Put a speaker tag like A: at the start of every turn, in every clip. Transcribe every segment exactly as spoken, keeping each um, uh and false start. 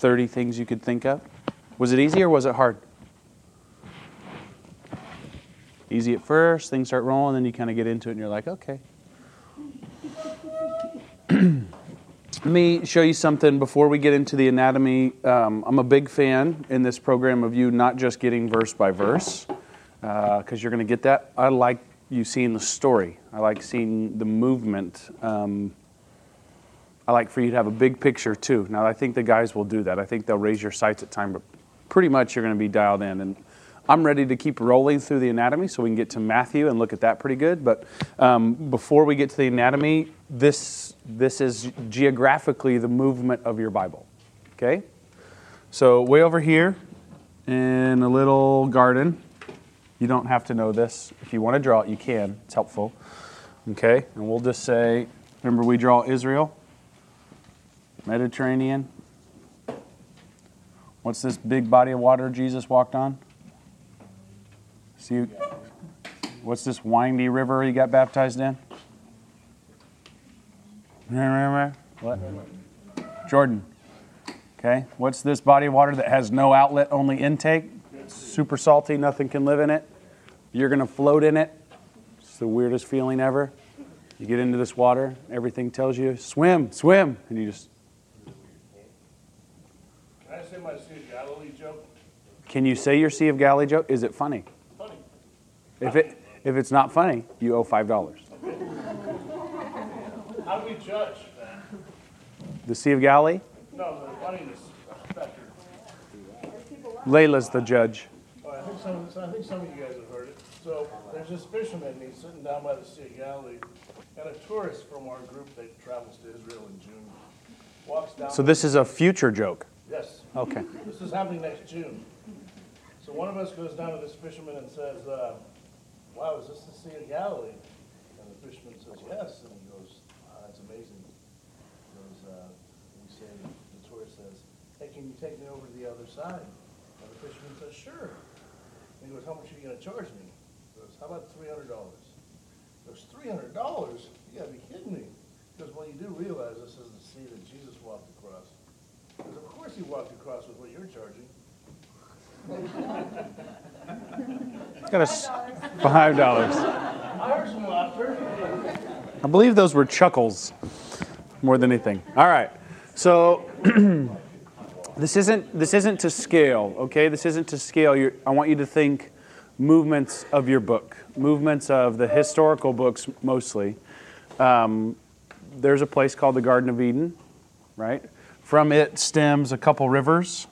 A: thirty things you could think of. Was it easy or was it hard? Easy at first, things start rolling, then you kind of get into it and you're like, okay. Let me show you something before we get into the anatomy. Um, I'm a big fan in this program of you not just getting verse by verse, because uh, you're going to get that. I like you seeing the story. I like seeing the movement. Um, I like for you to have a big picture too. Now, I think the guys will do that. I think they'll raise your sights at time, but pretty much you're going to be dialed in. And I'm ready to keep rolling through the anatomy so we can get to Matthew and look at that pretty good. But um, before we get to the anatomy, this this is geographically the movement of your Bible. Okay? So way over here in a little garden. You don't have to know this. If you want to draw it, you can. It's helpful. Okay? And we'll just say, remember we draw Israel, Mediterranean. What's this big body of water Jesus walked on? See, what's this windy river he got baptized in? What? Jordan. Okay. What's this body of water that has no outlet, only intake? It's super salty, nothing can live in it. You're going to float in it. It's the weirdest feeling ever. You get into this water, everything tells you, swim, swim, and you just...
B: Can I say my Sea of Galilee joke?
A: Can you say your Sea of Galilee joke? Is it funny?
B: Funny.
A: If it if it's not funny, you owe five dollars.
B: How do we judge that?
A: The Sea of Galilee?
B: No, the funniness factor.
A: Layla's the judge.
B: Oh, I think some. I think some of you guys have heard it. So there's this fisherman. He's sitting down by the Sea of Galilee, and a tourist from our group that travels to Israel in June walks down.
A: So this is a future joke.
B: Yes.
A: Okay.
B: This is happening next June. So one of us goes down to this fisherman and says, uh, "Wow, is this the Sea of Galilee?" And the fisherman says, "Yes." And he goes, "Wow, that's amazing." He goes, uh, we say, the tourist says, "Hey, can you take me over to the other side?" And the fisherman says, "Sure." And he goes, "How much are you going to charge me?" He goes, "How about three hundred dollars?" He goes, three hundred dollars? You got to be kidding me. He goes, "Well, you do realize this is the sea that Jesus walked across." He goes, "Of course he walked across with what you're charging."
A: Got us five dollars.
B: I heard some laughter.
A: I believe those were chuckles more than anything. All right. So this isn't this isn't to scale, okay? This isn't to scale. You're, I want you to think movements of your book, movements of the historical books mostly. Um, there's a place called the Garden of Eden, right? From it stems a couple rivers.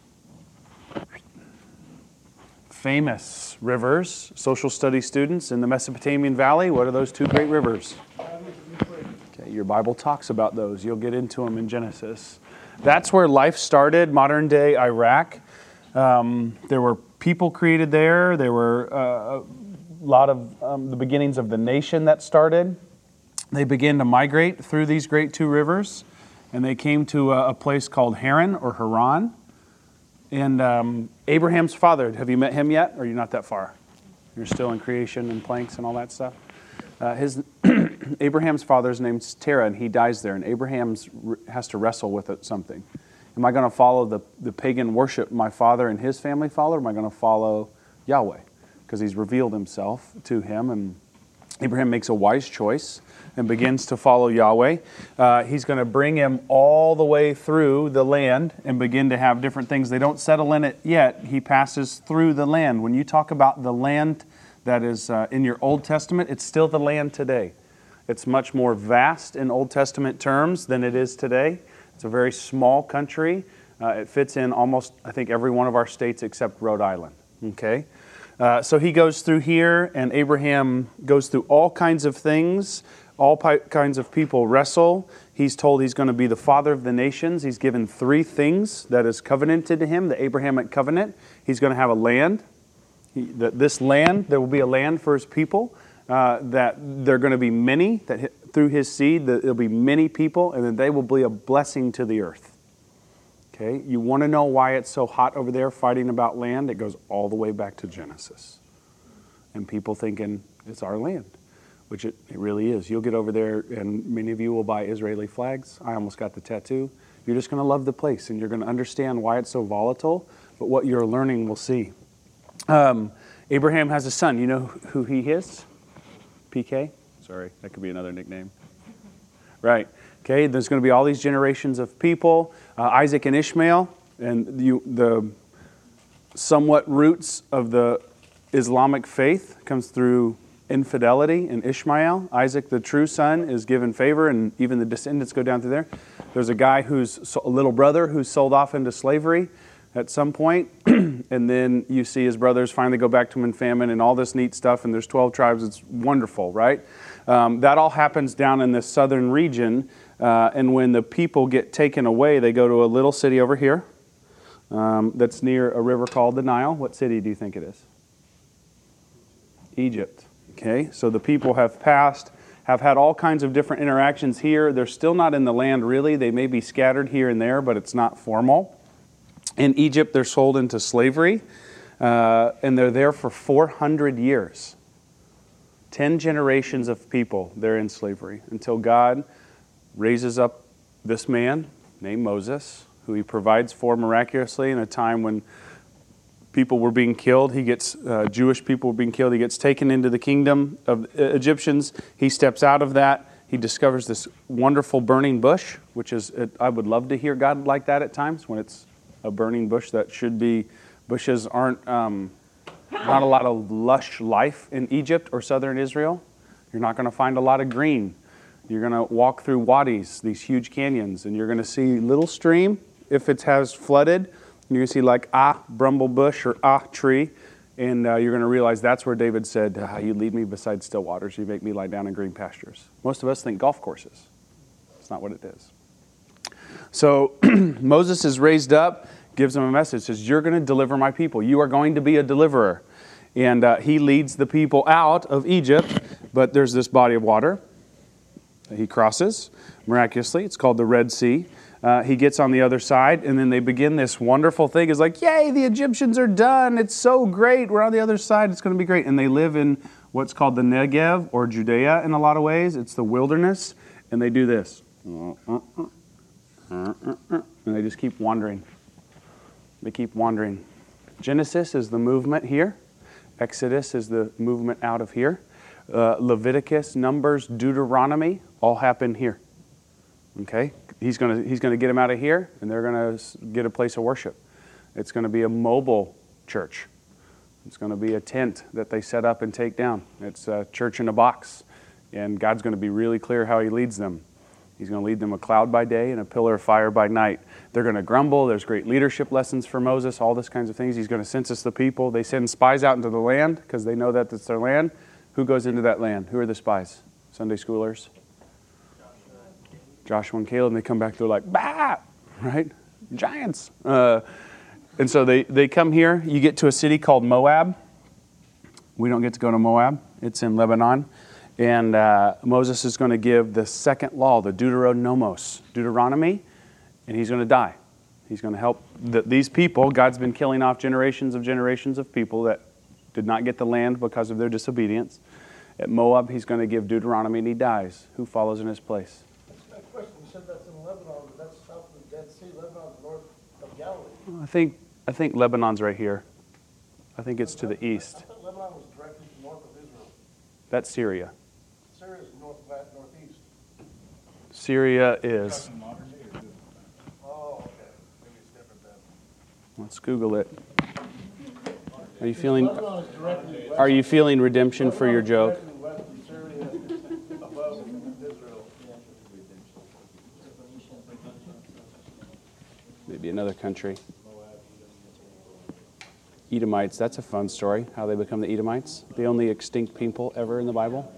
A: Famous rivers, social studies students in the Mesopotamian Valley. What are those two great rivers? Okay, your Bible talks about those. You'll get into them in Genesis. That's where life started, modern day Iraq. Um, there were people created there. There were uh, a lot of um, the beginnings of the nation that started. They began to migrate through these great two rivers, and they came to a, a place called Haran or Haran. And um, Abraham's father, have you met him yet? Or are you not that far? You're still in creation and planks and all that stuff? Uh, his Abraham's father's name's Terah, and he dies there. And Abraham has to wrestle with it, something. Am I going to follow the, the pagan worship my father and his family follow, or am I going to follow Yahweh? Because he's revealed himself to him, and Abraham makes a wise choice and begins to follow Yahweh. Uh, he's going to bring him all the way through the land and begin to have different things. They don't settle in it yet. He passes through the land. When you talk about the land that is uh, in your Old Testament, it's still the land today. It's much more vast in Old Testament terms than it is today. It's a very small country. Uh, it fits in almost, I think, every one of our states except Rhode Island. Okay? Uh, so he goes through here, and Abraham goes through all kinds of things. All pi- kinds of people wrestle. He's told he's going to be the father of the nations. He's given three things that is covenanted to him, the Abrahamic covenant. He's going to have a land. He, that this land, there will be a land for his people. Uh, that there are going to be many, that hi- through his seed, that there'll be many people, and that they will be a blessing to the earth. Okay, you want to know why it's so hot over there fighting about land? It goes all the way back to Genesis. And people thinking it's our land. Which it, it really is. You'll get over there, and many of you will buy Israeli flags. I almost got the tattoo. You're just going to love the place, and you're going to understand why it's so volatile, but what you're learning will see. Um, Abraham has a son. You know who he is? P K? Sorry, that could be another nickname. Right. Okay, there's going to be all these generations of people, uh, Isaac and Ishmael, and you, the somewhat roots of the Islamic faith comes through infidelity in Ishmael. Isaac, the true son, is given favor, and even the descendants go down through there. There's a guy who's a little brother who's sold off into slavery at some point, and then you see his brothers finally go back to him in famine and all this neat stuff, and there's twelve tribes. It's wonderful, right? Um, that all happens down in this southern region, uh, and when the people get taken away, they go to a little city over here um, that's near a river called the Nile. What city do you think it is? Egypt. Okay, so the people have passed, have had all kinds of different interactions here. They're still not in the land really. They may be scattered here and there, but it's not formal. In Egypt, they're sold into slavery, uh, and they're there for four hundred years. Ten generations of people, they're in slavery, until God raises up this man named Moses, who he provides for miraculously in a time when people were being killed. He gets, uh, Jewish people were being killed. He gets taken into the kingdom of Egyptians. He steps out of that. He discovers this wonderful burning bush, which is, I would love to hear God like that at times, when it's a burning bush that should be, bushes aren't, um, not a lot of lush life in Egypt or southern Israel. You're not going to find a lot of green. You're going to walk through wadis, these huge canyons, and you're going to see little stream if it has flooded. You're going to see like ah bramble bush or ah tree, and uh, you're going to realize that's where David said, ah, you lead me beside still waters, you make me lie down in green pastures. Most of us think golf courses. It's not what it is. So Moses is raised up, gives them a message, says, you're going to deliver my people. You are going to be a deliverer. And uh, he leads the people out of Egypt, but there's this body of water that he crosses miraculously. It's called the Red Sea. Uh, he gets on the other side, and then they begin this wonderful thing. It's like, yay, the Egyptians are done. It's so great. We're on the other side. It's going to be great. And they live in what's called the Negev, or Judea in a lot of ways. It's the wilderness. And they do this. And they just keep wandering. They keep wandering. Genesis is the movement here. Exodus is the movement out of here. Uh, Leviticus, Numbers, Deuteronomy all happen here. Okay? He's going to he's going to get them out of here, and they're going to get a place of worship. It's going to be a mobile church. It's going to be a tent that they set up and take down. It's a church in a box, and God's going to be really clear how He leads them. He's going to lead them a cloud by day and a pillar of fire by night. They're going to grumble. There's great leadership lessons for Moses, all this kinds of things. He's going to census the people. They send spies out into the land because they know that it's their land. Who goes into that land? Who are the spies? Sunday schoolers? Joshua and Caleb. And they come back, they're like, bah! Right? Giants. Uh, and so they, they come here. You get to a city called Moab. We don't get to go to Moab. It's in Lebanon. And uh, Moses is going to give the second law, the Deuteronomos, Deuteronomy, and he's going to die. He's going to help the, these people. God's been killing off generations of generations of people that did not get the land because of their disobedience. At Moab, he's going to give Deuteronomy, and he dies. Who follows in his place?
B: That's my question. You said that's in Lebanon, but that's south of the Dead Sea. Lebanon's north of Galilee.
A: I think I think Lebanon's right here. I think it's to the east.
B: I thought Lebanon was directly north of Israel.
A: That's Syria.
B: Syria is north, northeast.
A: Syria is.
B: Oh, okay. Maybe it's different then.
A: Let's Google it. Are you feeling?
B: Lebanon is directly west.
A: Are you feeling redemption for your joke?
B: Directly west of Syria, above Israel.
A: Maybe another country. Edomites, that's a fun story, how they become the Edomites. The only extinct people ever in the Bible.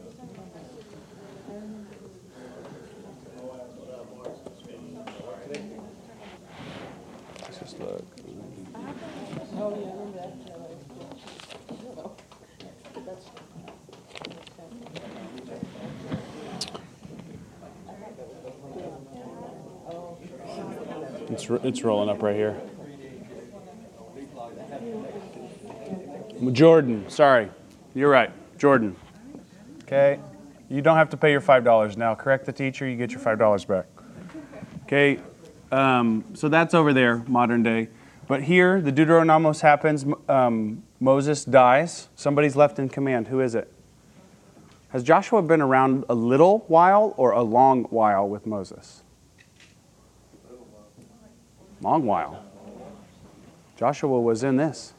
A: Let's just look. It's, it's rolling up right here. Jordan, sorry. You're right. Jordan. Okay? You don't have to pay your five dollars now. Correct the teacher, you get your five dollars back. Okay? Um, so that's over there, modern day. But here, the Deuteronomos happens. Um, Moses dies. Somebody's left in command. Who is it? Has Joshua been around a little while or a long while with Moses? Long while. Joshua was in this.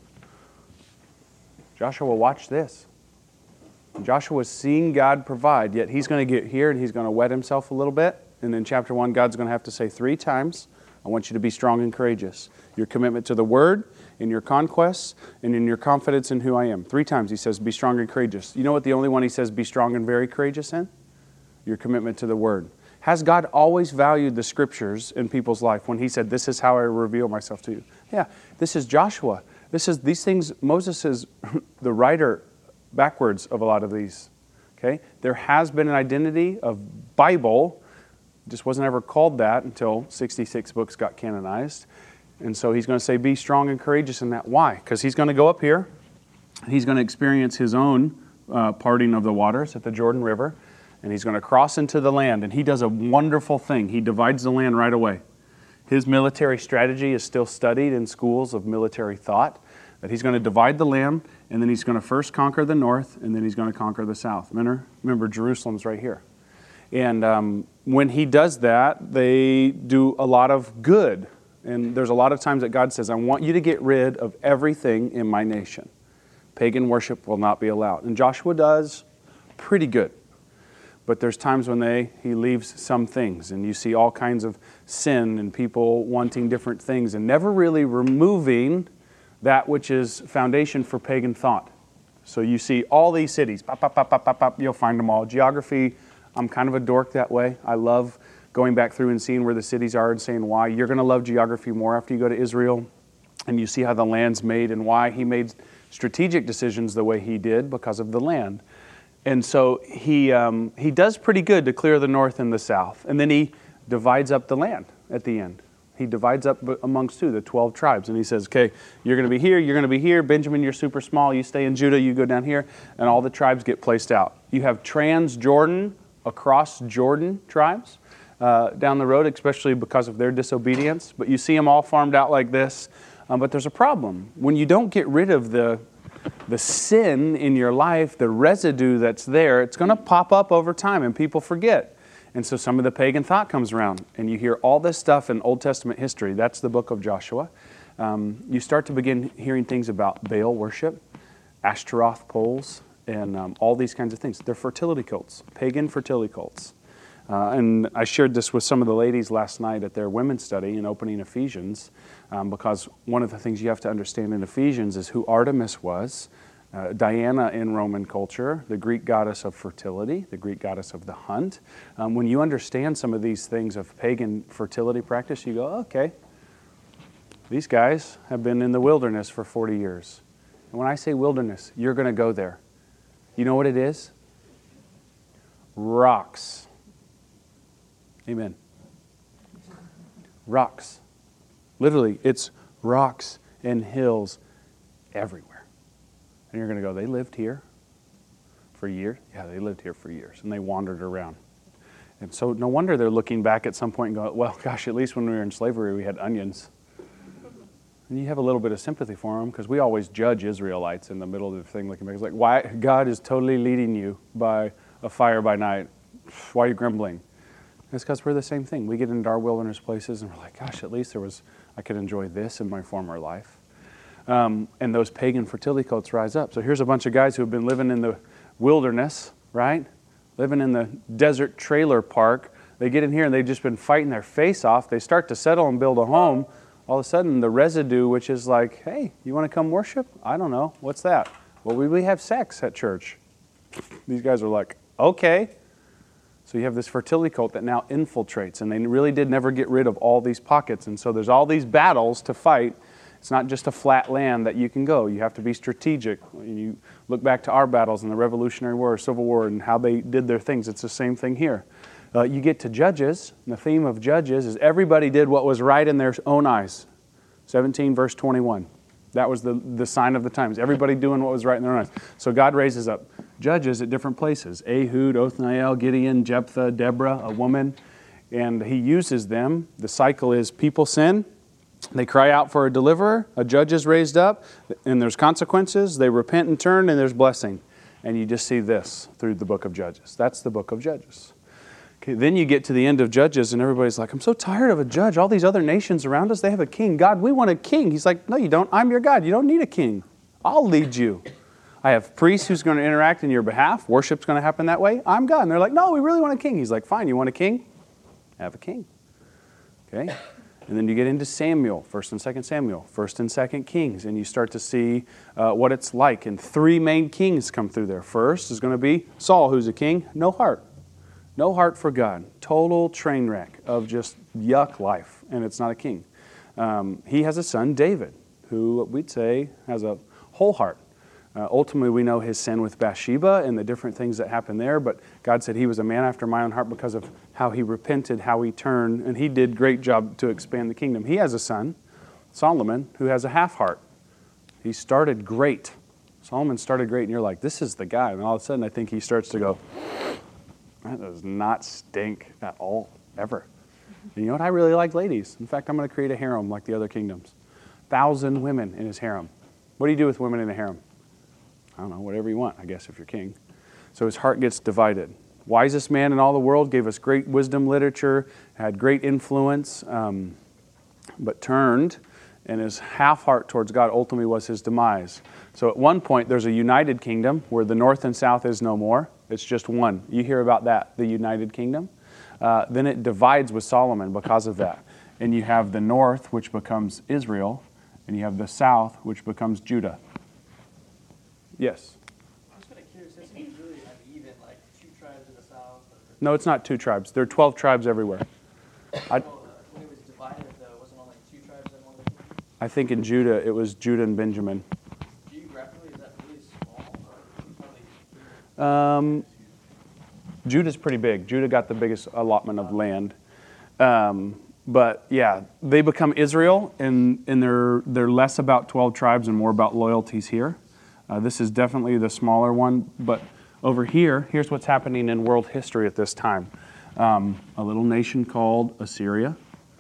A: Joshua watched this. Joshua was seeing God provide, yet he's going to get here and he's going to wet himself a little bit. And in chapter one, God's going to have to say three times, I want you to be strong and courageous. Your commitment to the Word, in your conquests, and in your confidence in who I am. Three times he says, be strong and courageous. You know what the only one he says, be strong and very courageous in? Your commitment to the Word. Has God always valued the Scriptures in people's life when he said, this is how I reveal myself to you? Yeah, this is Joshua. This is these things, Moses is the writer backwards of a lot of these. Okay? There has been an identity of Bible, just wasn't ever called that until sixty-six books got canonized. And so he's going to say, be strong and courageous in that. Why? Because he's going to go up here, and he's going to experience his own uh, parting of the waters at the Jordan River, and he's going to cross into the land, and he does a wonderful thing. He divides the land right away. His military strategy is still studied in schools of military thought, that he's going to divide the land, and then he's going to first conquer the north, and then he's going to conquer the south. Remember, remember Jerusalem's right here. And um, when he does that, they do a lot of good. And there's a lot of times that God says, I want you to get rid of everything in my nation. Pagan worship will not be allowed. And Joshua does pretty good. But there's times when they he leaves some things. And you see all kinds of sin and people wanting different things and never really removing that which is foundation for pagan thought. So you see all these cities. Pop, pop, pop, pop, pop, pop, you'll find them all. Geography, I'm kind of a dork that way. I love going back through and seeing where the cities are and saying why. You're going to love geography more after you go to Israel and you see how the land's made and why he made strategic decisions the way he did because of the land. And so he um, he does pretty good to clear the north and the south. And then he divides up the land at the end. He divides up amongst two, the twelve tribes. And he says, okay, you're going to be here, you're going to be here. Benjamin, you're super small. You stay in Judah, you go down here. And all the tribes get placed out. You have trans-Jordan, across Jordan tribes uh, down the road, especially because of their disobedience. But you see them all farmed out like this. Um, but there's a problem. When you don't get rid of the the sin in your life, the residue that's there, it's going to pop up over time and people forget. And so some of the pagan thought comes around and you hear all this stuff in Old Testament history. That's the book of Joshua. Um, you start to begin hearing things about Baal worship, Ashtaroth poles, and um, all these kinds of things. They're fertility cults, pagan fertility cults. Uh, and I shared this with some of the ladies last night at their women's study in opening Ephesians, um, because one of the things you have to understand in Ephesians is who Artemis was, uh, Diana in Roman culture, the Greek goddess of fertility, the Greek goddess of the hunt. Um, when you understand some of these things of pagan fertility practice, you go, okay, these guys have been in the wilderness for forty years. And when I say wilderness, you're going to go there. You know what it is? Rocks. Amen. Rocks. Literally, it's rocks and hills everywhere. And you're going to go, they lived here for years? Yeah, they lived here for years. And they wandered around. And so no wonder they're looking back at some point and going, well, gosh, at least when we were in slavery, we had onions. And you have a little bit of sympathy for them because we always judge Israelites in the middle of the thing looking back. It's like, why? God is totally leading you by a fire by night. Why are you grumbling? It's because we're the same thing. We get into our wilderness places and we're like, gosh, at least there was, I could enjoy this in my former life. Um, and those pagan fertility cults rise up. So here's a bunch of guys who have been living in the wilderness, right? Living in the desert trailer park. They get in here and they've just been fighting their face off. They start to settle and build a home. All of a sudden, the residue, which is like, hey, you want to come worship? I don't know. What's that? Well, we, we have sex at church. These guys are like, okay. So you have this fertility cult that now infiltrates, and they really did never get rid of all these pockets. And so there's all these battles to fight. It's not just a flat land that you can go. You have to be strategic. You look back to our battles in the Revolutionary War, Civil War, and how they did their things. It's the same thing here. Uh, you get to Judges, and the theme of Judges is everybody did what was right in their own eyes. seventeen, verse twenty-one. That was the, the sign of the times. Everybody doing what was right in their own eyes. So God raises up judges at different places. Ehud, Othniel, Gideon, Jephthah, Deborah, a woman. And he uses them. The cycle is people sin, they cry out for a deliverer, a judge is raised up, and there's consequences. They repent and turn, and there's blessing. And you just see this through the book of Judges. That's the book of Judges. Okay, then you get to the end of Judges, and everybody's like, I'm so tired of a judge. All these other nations around us, they have a king. God, we want a king. He's like, no, you don't. I'm your God. You don't need a king. I'll lead you. I have priests who's going to interact in your behalf. Worship's going to happen that way. I'm God. And they're like, no, we really want a king. He's like, fine, you want a king? Have a king. Okay? And then you get into Samuel, First and Second Samuel, First and Second Kings, and you start to see uh, what it's like. And three main kings come through there. First is going to be Saul, who's a king, no heart. No heart for God. Total train wreck of just yuck life, and it's not a king. Um, he has a son, David, who we'd say has a whole heart. Uh, ultimately, we know his sin with Bathsheba and the different things that happened there, but God said he was a man after my own heart because of how he repented, how he turned, and he did a great job to expand the kingdom. He has a son, Solomon, who has a half heart. He started great. Solomon started great, and you're like, this is the guy. And all of a sudden, I think he starts to go, that does not stink at all, ever. And you know what? I really like ladies. In fact, I'm going to create a harem like the other kingdoms. Thousand women in his harem. What do you do with women in a harem? I don't know, whatever you want, I guess, if you're king. So his heart gets divided. Wisest man in all the world, gave us great wisdom literature, had great influence, um, but turned, and his half heart towards God ultimately was his demise. So at one point, there's a united kingdom where the north and south is no more. It's just one. You hear about that, the united kingdom. Uh, then it divides with Solomon because of that. And you have the north, which becomes Israel, and you have the south, which becomes Judah. Yes?
C: I'm just kind of curious, does he really have even, like, two tribes in the south? Or...
A: No, it's not two tribes. There are twelve tribes everywhere. I,
C: well, uh, when it was divided, though, it wasn't only two tribes in one of the kingdoms?
A: I think in Judah, it was Judah and Benjamin.
C: Geographically, is that really small? Or probably...
A: Um, Judah's pretty big. Judah got the biggest allotment of land. Um, but, yeah, they become Israel, and, and they're, they're less about twelve tribes and more about loyalties here. Uh, this is definitely the smaller one, but over here, here's what's happening in world history at this time. Um, a little nation called Assyria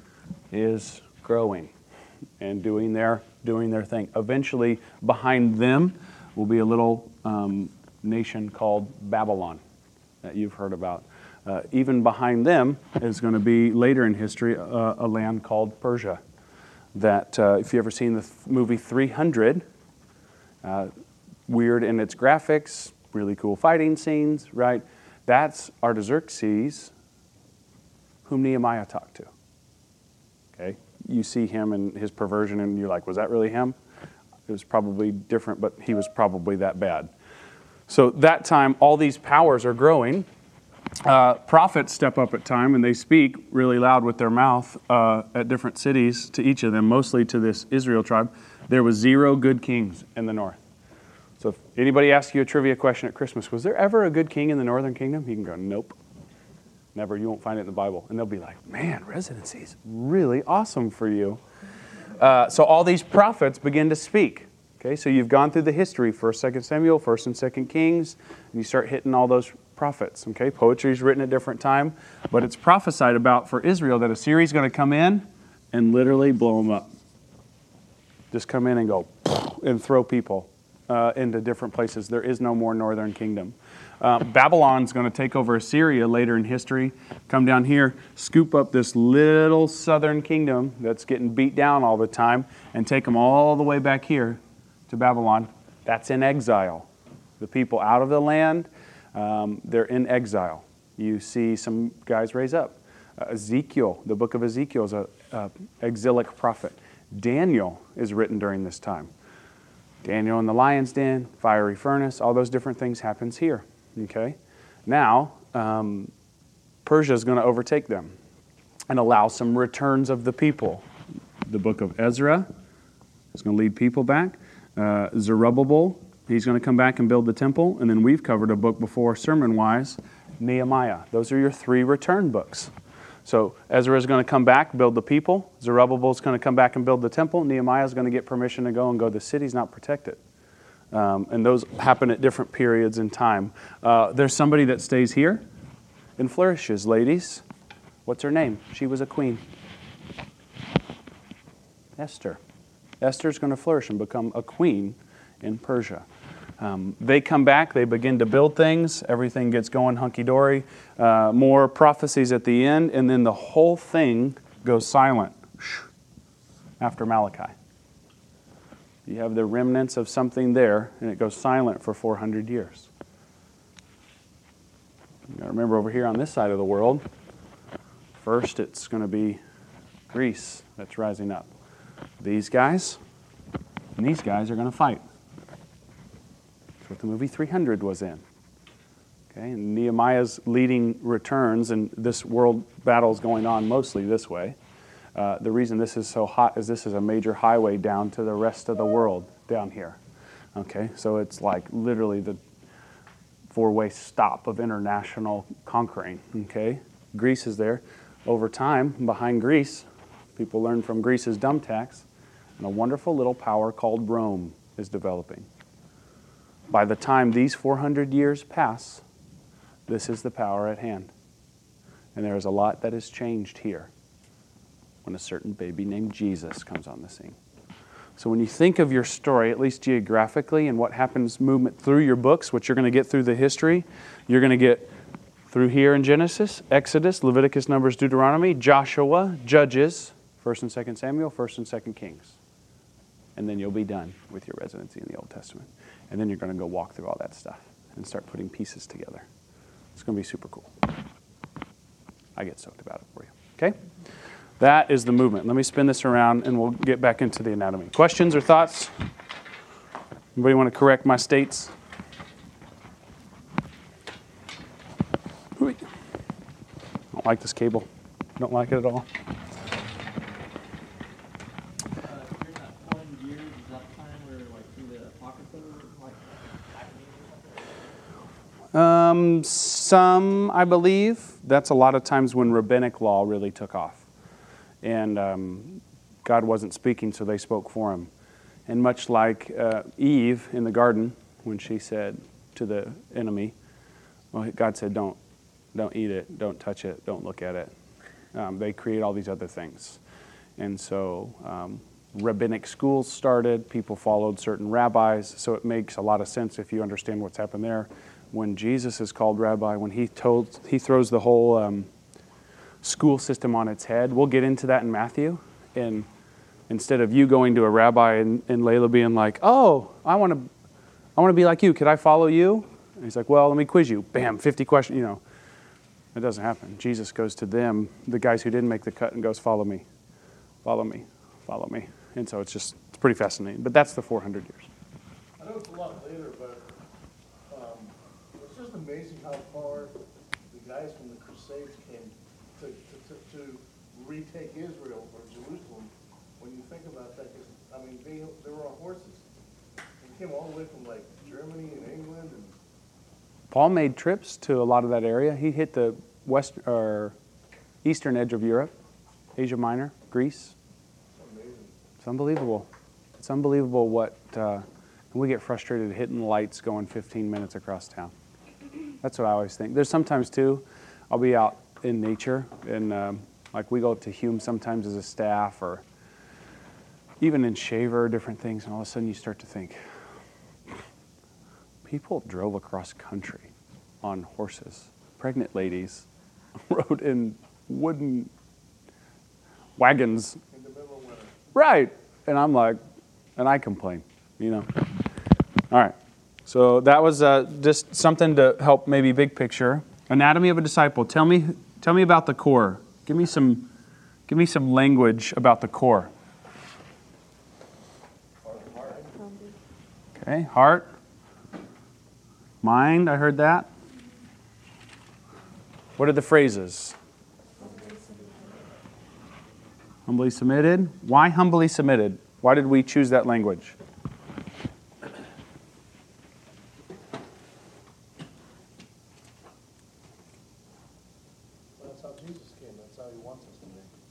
A: is growing and doing their doing their thing. Eventually, behind them will be a little um, nation called Babylon that you've heard about. Uh, even behind them is going to be, later in history, uh, a land called Persia. That, uh, if you've ever seen the th- movie three hundred, uh, weird in its graphics, really cool fighting scenes, right? That's Artaxerxes, whom Nehemiah talked to. Okay? You see him and his perversion, and you're like, was that really him? It was probably different, but he was probably that bad. So that time, all these powers are growing. Uh, prophets step up at time, and they speak really loud with their mouth uh, at different cities to each of them, mostly to this Israel tribe. There was zero good kings in the north. So if anybody asks you a trivia question at Christmas, was there ever a good king in the northern kingdom? You can go, nope. Never. You won't find it in the Bible. And they'll be like, man, residency is really awesome for you. Uh, so all these prophets begin to speak. Okay, so you've gone through the history, First, Second Samuel, First and Second Kings, and you start hitting all those prophets. Okay, poetry is written at a different time, but it's prophesied about for Israel that Assyria is going to come in and literally blow them up. Just come in and go and throw people uh, into different places. There is no more northern kingdom. Uh, Babylon's going to take over Assyria later in history, come down here, scoop up this little southern kingdom that's getting beat down all the time, and take them all the way back here to Babylon. That's in exile. The people out of the land, um, they're in exile. You see some guys raise up. Uh, Ezekiel, the book of Ezekiel is an exilic prophet. Daniel is written during this time. Daniel in the lion's den, fiery furnace, all those different things happens here. Okay, now um, Persia is going to overtake them and allow some returns of the people. The book of Ezra is going to lead people back. Uh, Zerubbabel, he's going to come back and build the temple. And then we've covered a book before, sermon-wise, Nehemiah. Those are your three return books. So Ezra is going to come back, build the people. Zerubbabel is going to come back and build the temple. Nehemiah is going to get permission to go and go, the city's not protected. Um, and those happen at different periods in time. Uh, there's somebody that stays here and flourishes, ladies. What's her name? She was a queen. Esther. Esther's going to flourish and become a queen in Persia. Um, they come back, they begin to build things, everything gets going hunky-dory, uh, more prophecies at the end, and then the whole thing goes silent after Malachi. You have the remnants of something there, and it goes silent for four hundred years. You gotta remember over here on this side of the world, first it's going to be Greece that's rising up. These guys and these guys are going to fight. That's what the movie three hundred was in. Okay, and Nehemiah's leading returns, and this world battle is going on mostly this way. Uh, the reason this is so hot is this is a major highway down to the rest of the world down here. Okay, so it's like literally the four-way stop of international conquering. Okay, Greece is there. Over time, behind Greece, people learn from Greece's dumb tax, and a wonderful little power called Rome is developing. By the time these four hundred years pass, this is the power at hand. And there is a lot that has changed here when a certain baby named Jesus comes on the scene. So when you think of your story, at least geographically, and what happens movement through your books, what you're going to get through the history, you're going to get through here in Genesis, Exodus, Leviticus, Numbers, Deuteronomy, Joshua, Judges, First and Second Samuel, First and Second Kings. And then you'll be done with your residency in the Old Testament. And then you're going to go walk through all that stuff and start putting pieces together. It's going to be super cool. I get stoked about it for you. Okay? That is the movement. Let me spin this around and we'll get back into the anatomy. Questions or thoughts? Anybody want to correct my states? I don't like this cable. Don't like it at all. Um, some, I believe. That's a lot of times when rabbinic law really took off. And um, God wasn't speaking, so they spoke for him. And much like uh, Eve in the garden, when she said to the enemy, well, God said, don't, don't eat it, don't touch it, don't look at it. Um, they create all these other things. And so um, rabbinic schools started, people followed certain rabbis, so it makes a lot of sense if you understand what's happened there. When Jesus is called rabbi, when he told, he throws the whole um, school system on its head. We'll get into that in Matthew. And instead of you going to a rabbi and, and Layla being like, oh, I want to I want to be like you. Could I follow you? And he's like, well, let me quiz you. Bam, fifty questions. You know, it doesn't happen. Jesus goes to them, the guys who didn't make the cut, and goes, follow me, follow me, follow me. And so it's just, it's pretty fascinating. But that's the four hundred years.
B: I know it's a lot later, but um, it's just amazing how far the guys from the Crusades came to, to, to, to retake Israel or Jerusalem. When you think about that, 'cause, I mean, they, they were on horses. They came all the way from like Germany and England. And
A: Paul made trips to a lot of that area. He hit the west or eastern edge of Europe, Asia Minor, Greece.
B: it's amazing.
A: It's unbelievable. It's unbelievable what, uh, and we get frustrated hitting the lights going fifteen minutes across town. That's what I always think. There's sometimes too, I'll be out in nature and um, like we go up to Hume sometimes as a staff or even in Shaver, different things, and all of a sudden you start to think, people drove across country on horses. Pregnant ladies rode in wooden wagons.
B: In the middle of winter.
A: Right. And I'm like, and I complain, you know. All right. So that was uh, just something to help maybe big picture. Anatomy of a disciple. Tell me, tell me about the core. Give me some, give me some language about the core. Okay, heart. Mind, I heard that. What are the phrases? Humbly submitted. Why humbly submitted? Why did we choose that language?
B: That's how Jesus came. That's how he wants us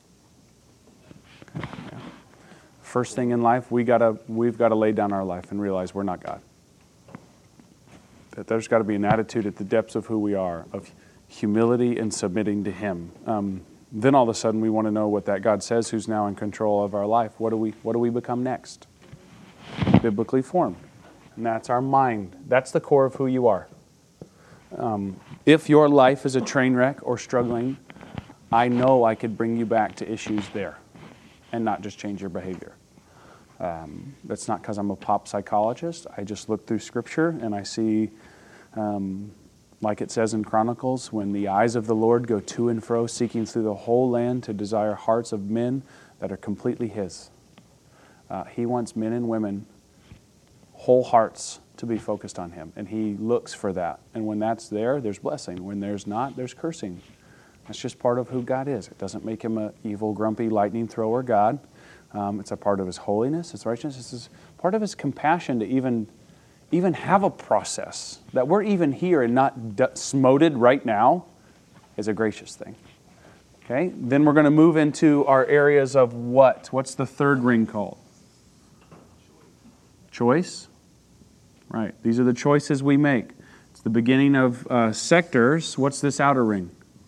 B: to be.
A: First thing in life, we gotta, we've got to lay down our life and realize we're not God. That there's got to be an attitude at the depths of who we are, of humility and submitting to Him. Um, then all of a sudden we want to know what that God says who's now in control of our life. What do we, what do we become next? Biblically formed. And that's our mind. That's the core of who you are. Um, if your life is a train wreck or struggling, I know I could bring you back to issues there and not just change your behavior. Um, that's not because I'm a pop psychologist. I just look through Scripture and I see, um, like it says in Chronicles, when the eyes of the Lord go to and fro, seeking through the whole land to desire hearts of men that are completely His. Uh, he wants men and women, whole hearts, to be focused on Him. And He looks for that. And when that's there, there's blessing. When there's not, there's cursing. That's just part of who God is. It doesn't make Him an evil, grumpy, lightning thrower God. Um, it's a part of His holiness, His righteousness. It's part of His compassion to even, even have a process. That we're even here and not d- smoted right now is a gracious thing. Okay? Then we're going to move into our areas of what? What's the third ring called? Choice. Right. These are the choices we make. It's the beginning of uh, sectors. What's this outer ring?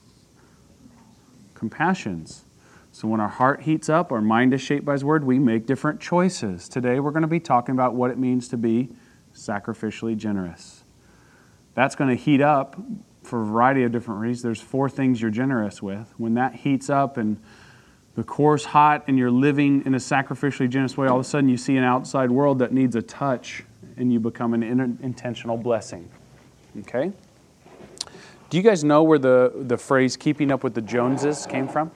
A: Compassions. So when our heart heats up, our mind is shaped by His Word, we make different choices. Today we're going to be talking about what it means to be sacrificially generous. That's going to heat up for a variety of different reasons. There's four things you're generous with. When that heats up and the core's hot and you're living in a sacrificially generous way, all of a sudden you see an outside world that needs a touch and you become an in- intentional blessing. Okay? Do you guys know where the, the phrase keeping up with the Joneses came from?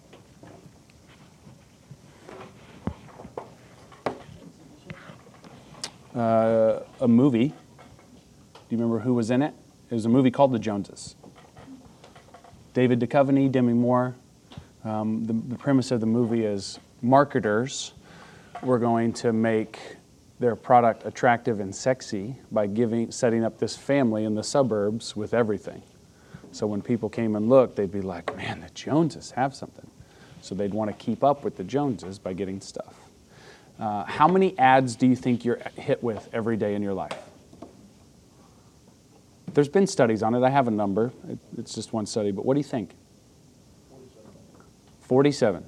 A: Uh, a movie. Do you remember who was in it? It was a movie called The Joneses. David Duchovny, Demi Moore. Um, the, the premise of the movie is marketers were going to make their product attractive and sexy by giving, setting up this family in the suburbs with everything. So when people came and looked, they'd be like, man, the Joneses have something. So they'd want to keep up with the Joneses by getting stuff. Uh, how many ads do you think you're hit with every day in your life? There's been studies on it. I have a number. It, it's just one study. But what do you think? forty-seven.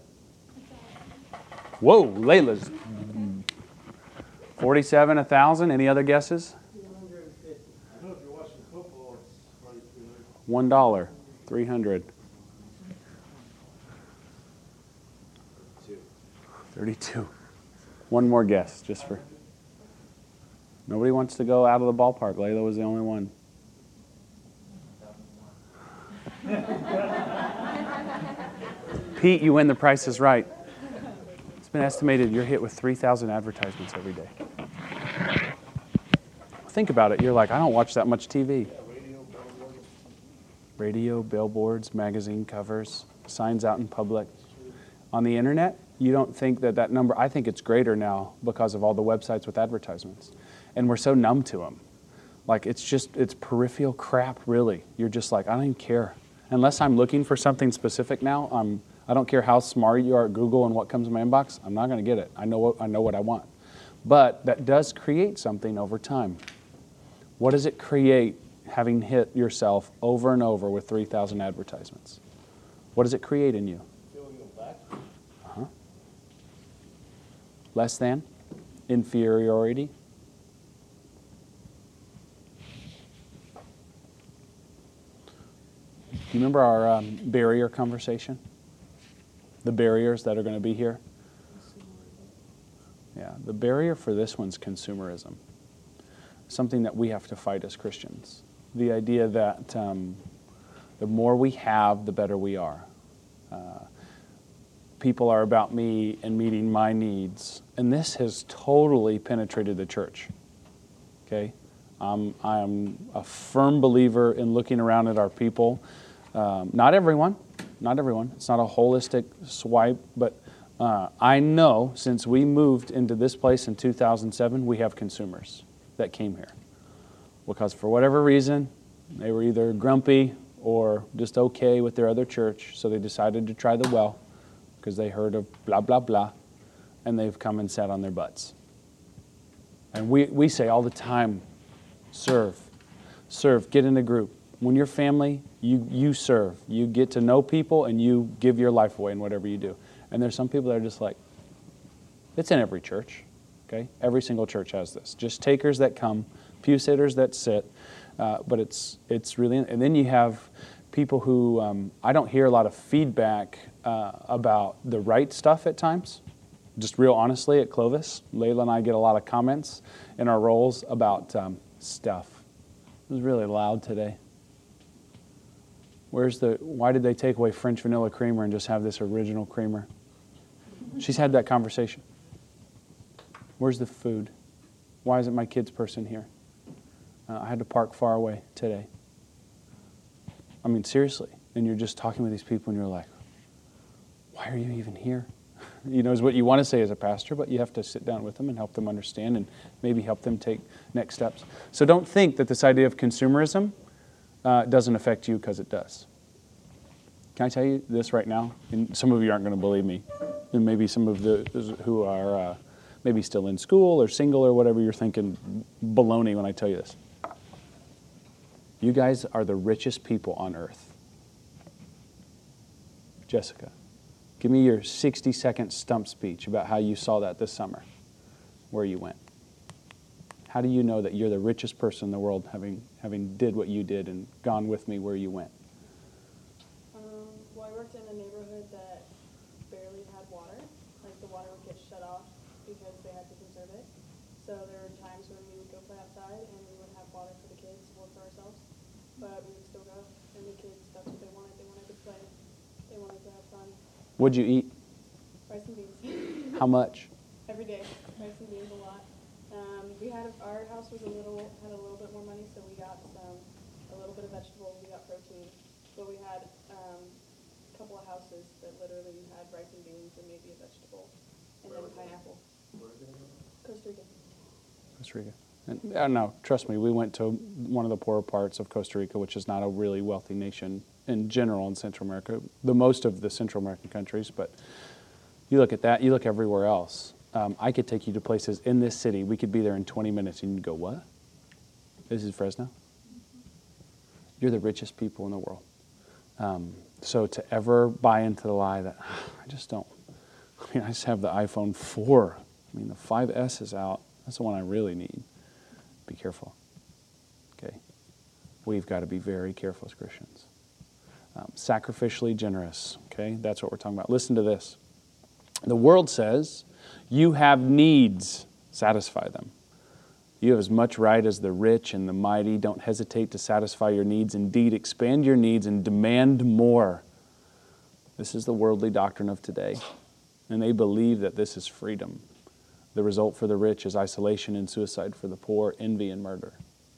A: Whoa, Layla's. forty-seven, one thousand. Any other guesses?
B: I know if you're watching football, it's probably three hundred.
A: one dollar. three hundred. thirty-two. One more guess, just for... Nobody wants to go out of the ballpark. Layla was the only one. Pete, you win. The Price is Right. It's been estimated you're hit with three thousand advertisements every day. Think about it. You're like, I don't watch that much T V. Radio, billboards, magazine covers, signs out in public. On the internet, you don't think that that number, I think it's greater now because of all the websites with advertisements. And we're so numb to them. Like, it's just, it's peripheral crap, really. You're just like, I don't even care. Unless I'm looking for something specific now, I'm, I don't care how smart you are at Google and what comes in my inbox, I'm not going to get it. I know what, I know what I want. But that does create something over time. What does it create having hit yourself over and over with three thousand advertisements? What does it create in you?
B: Feeling of lack.
A: Uh-huh. Less than? Inferiority? Do you remember our um, barrier conversation? The barriers that are going to be here? Yeah, the barrier for this one's consumerism. Something that we have to fight as Christians. The idea that um, the more we have, the better we are. Uh, people are about me and meeting my needs. And this has totally penetrated the church. Okay? Um, I am a firm believer in looking around at our people. Um, not everyone. Not everyone. It's not a holistic swipe. But uh, I know since we moved into this place in two thousand seven, we have consumers that came here. Because for whatever reason, they were either grumpy or just okay with their other church, so they decided to try the well because they heard of blah, blah, blah, and they've come and sat on their butts. And we, we say all the time, serve, serve, get in a group. When you're family, you, you serve. You get to know people and you give your life away in whatever you do. And there's some people that are just like, it's in every church, okay? Every single church has this. Just takers that come, pew sitters that sit, uh, but it's it's really, and then you have people who, um, I don't hear a lot of feedback uh, about the right stuff at times. Just real honestly, at Clovis, Layla and I get a lot of comments in our roles about um, stuff. It was really loud today. Where's the, why did they take away French vanilla creamer and just have this original creamer? She's had that conversation. Where's the food? Why isn't my kids' person here? Uh, I had to park far away today. I mean, seriously. And you're just talking with these people and you're like, why are you even here? You know, is what you want to say as a pastor, but you have to sit down with them and help them understand and maybe help them take next steps. So don't think that this idea of consumerism uh, doesn't affect you, because it does. Can I tell you this right now? And some of you aren't going to believe me. And maybe some of the who are uh, maybe still in school or single or whatever, you're thinking baloney when I tell you this. You guys are the richest people on earth. Jessica, give me your sixty-second stump speech about how you saw that this summer, where you went. How do you know that you're the richest person in the world, having having did what you did and gone with me where you went?
D: Um, well, I worked in a neighborhood that barely had water. Like, the water would get shut off because they had to conserve it. So there were times when we would go play outside and we would have water for the kids or for ourselves. But we would still go, and the kids, that's what they wanted. They wanted to play. They wanted to have fun.
A: What'd you eat?
D: Rice and beans.
A: How much?
D: Every day. Rice and beans a lot. Um, we had, our house was a little, had a little bit more money, so we got some, a little bit of vegetables, we got protein. But we had um, a couple of houses that literally had rice and beans and maybe a vegetable, and then pineapple. Costa Rica.
A: Costa Rica. And, uh, no, trust me, we went to one of the poorer parts of Costa Rica, which is not a really wealthy nation in general in Central America, the most of the Central American countries, but you look at that, you look everywhere else. Um, I could take you to places in this city, we could be there in twenty minutes and you'd go, what? This is Fresno? You're the richest people in the world. Um, so to ever buy into the lie that, I just don't, I mean, I just have the iPhone four. I mean, the five S is out. That's the one I really need. Be careful. Okay? We've got to be very careful as Christians. Um, sacrificially generous. Okay? That's what we're talking about. Listen to this. The world says, you have needs. Satisfy them. You have as much right as the rich and the mighty. Don't hesitate to satisfy your needs. Indeed, expand your needs and demand more. This is the worldly doctrine of today. And they believe that this is freedom. The result for the rich is isolation and suicide for the poor, envy and murder.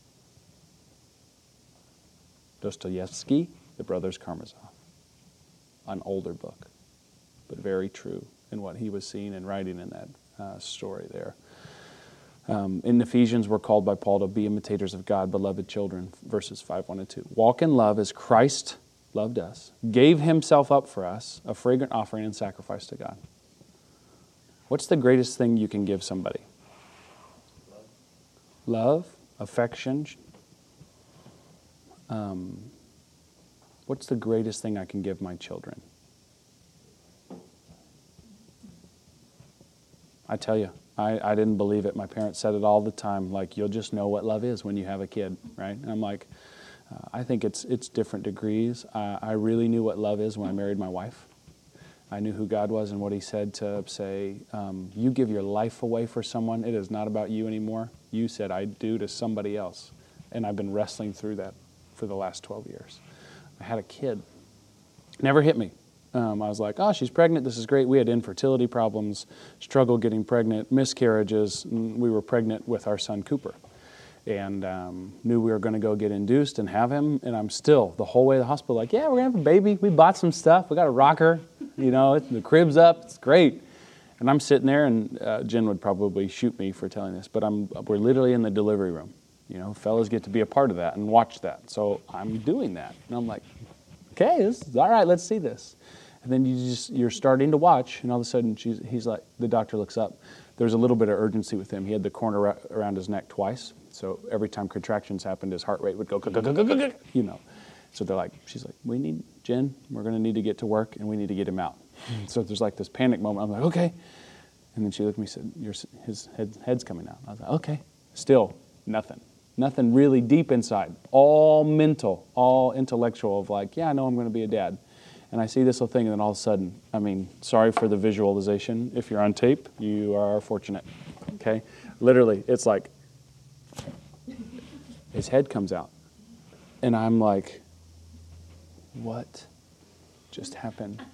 A: Dostoevsky, The Brothers Karamazov. An older book, but very true in what he was seeing and writing in that uh, story there. Um, in Ephesians, we're called by Paul to be imitators of God, beloved children, verses five, one and two. Walk in love as Christ loved us, gave himself up for us, a fragrant offering and sacrifice to God. What's the greatest thing you can give somebody?
B: Love.
A: Love, affection. Um, what's the greatest thing I can give my children? I tell you, I, I didn't believe it. My parents said it all the time, like, you'll just know what love is when you have a kid, right? And I'm like, uh, I think it's it's different degrees. Uh, I really knew what love is when I married my wife. I knew who God was and what he said to say, um, you give your life away for someone, it is not about you anymore. You said, I do to somebody else. And I've been wrestling through that for the last twelve years. I had a kid. Never hit me. Um, I was like, oh, she's pregnant, this is great. We had infertility problems, struggle getting pregnant, miscarriages. We were pregnant with our son, Cooper. And um, knew we were going to go get induced and have him. And I'm still, the whole way to the hospital, like, yeah, we're going to have a baby. We bought some stuff. We got a rocker. You know, it's, the crib's up. It's great. And I'm sitting there, and uh, Jen would probably shoot me for telling this, but I'm we're literally in the delivery room. You know, fellas get to be a part of that and watch that. So I'm doing that. And I'm like, okay, this is all right, let's see this. And then you just, you're starting to watch, and all of a sudden she's, he's like, the doctor looks up, there was a little bit of urgency with him. He had the cord ar- around his neck twice. So every time contractions happened, his heart rate would go, you know. So they're like, she's like, we need, Jen, we're going to need to get to work and we need to get him out. So there's like this panic moment. I'm like, okay. And then she looked at me and said, Your, his head, head's coming out. I was like, okay. Still, nothing. Nothing really deep inside. All mental, all intellectual of like, yeah, I know I'm going to be a dad. And I see this little thing and then all of a sudden, I mean, sorry for the visualization. If you're on tape, you are fortunate. Okay? Literally, it's like, his head comes out. And I'm like, what just happened?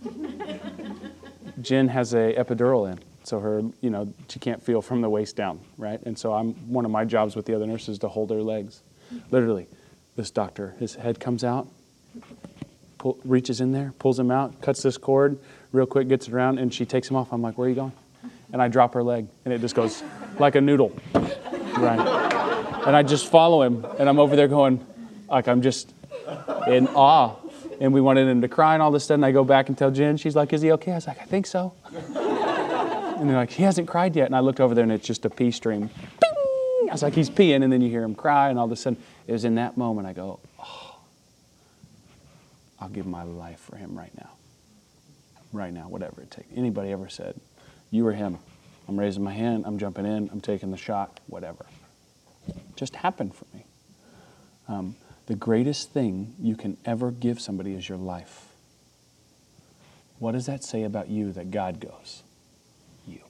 A: Jen has a epidural in, so her, you know, she can't feel from the waist down, right? And so I'm one of my jobs with the other nurses to hold her legs. Literally, this doctor, his head comes out, pull, reaches in there, pulls him out, cuts this cord, real quick, gets it around, and she takes him off. I'm like, where are you going? And I drop her leg, and it just goes like a noodle, right? And I just follow him, and I'm over there going, like I'm just in awe. And we wanted him to cry, and all of a sudden I go back and tell Jen, she's like, is he okay? I was like, I think so. And they're like, he hasn't cried yet. And I looked over there, and it's just a pee stream. Bing! I was like, he's peeing, and then you hear him cry, and all of a sudden, it was in that moment I go, oh, I'll give my life for him right now. Right now, whatever it takes. Anybody ever said, you or him, I'm raising my hand, I'm jumping in, I'm taking the shot, whatever. Just happened for me. Um, the greatest thing you can ever give somebody is your life. What does that say about you that God goes? You.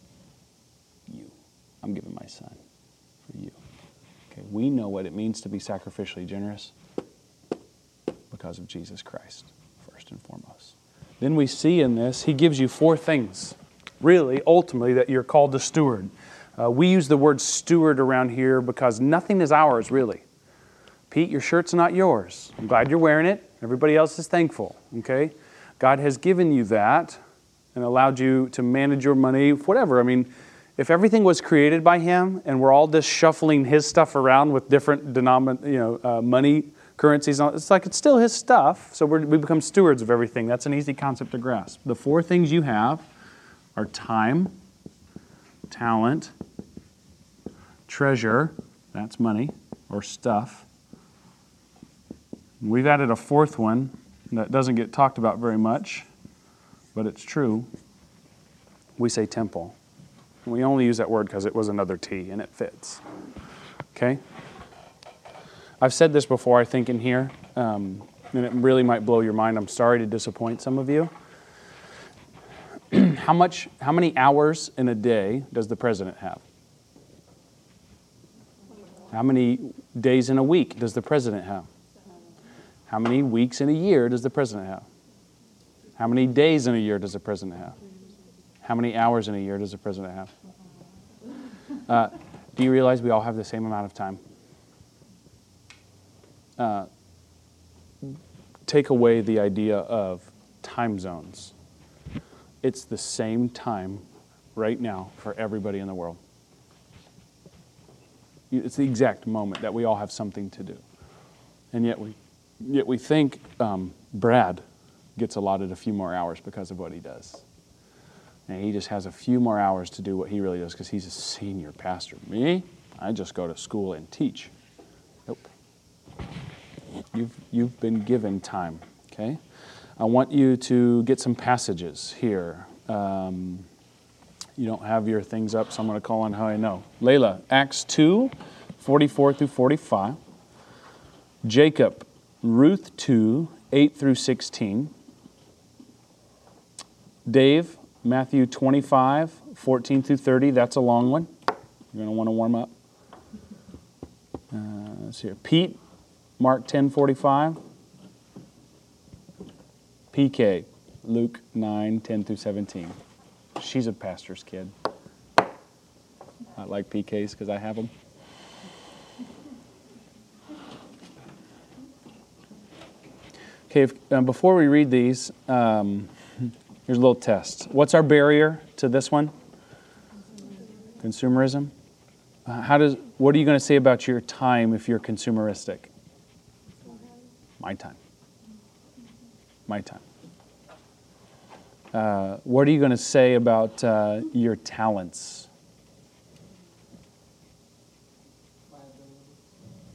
A: You. I'm giving my son for you. Okay, we know what it means to be sacrificially generous because of Jesus Christ, first and foremost. Then we see in this, he gives you four things, really, ultimately, that you're called to steward. Uh, we use the word steward around here because nothing is ours, really. Pete, your shirt's not yours. I'm glad you're wearing it. Everybody else is thankful, okay? God has given you that and allowed you to manage your money, whatever. I mean, if everything was created by Him and we're all just shuffling His stuff around with different denomin- you know, uh, money, currencies, it's like it's still His stuff, so we're, we become stewards of everything. That's an easy concept to grasp. The four things you have are time, talent, treasure, that's money or stuff. We've added a fourth one that doesn't get talked about very much, but it's true. We say temple. We only use that word because it was another T and it fits. Okay? I've said this before, I think, in here, um, and it really might blow your mind. I'm sorry to disappoint some of you. How much, how many hours in a day does the president have? How many days in a week does the president have? How many weeks in a year does the president have? How many days in a year does the president have? How many hours in a year does the president have? Uh, do you realize we all have the same amount of time? Uh, take away the idea of time zones. It's the same time right now for everybody in the world. It's the exact moment that we all have something to do. And yet we Yet we think um, Brad gets allotted a few more hours because of what he does. And he just has a few more hours to do what he really does because he's a senior pastor. Me, I just go to school and teach. Nope. You've, you've been given time, okay? I want you to get some passages here. Um, you don't have your things up, so I'm going to call on how I know. Layla, Acts two, forty-four through forty-five. Jacob, Ruth two, eight through sixteen. Dave, Matthew twenty-five, fourteen through thirty. That's a long one. You're going to want to warm up. Uh, let's see here. Pete, Mark ten, forty-five. P K, Luke nine, ten through seventeen. She's a pastor's kid. I like P Ks because I have them. Okay, if, uh, before we read these, um, here's a little test. What's our barrier to this one? Consumerism. Uh, how does? What are you going to say about your time if you're consumeristic? My time. My time. Uh, what are you going to say about uh, your talents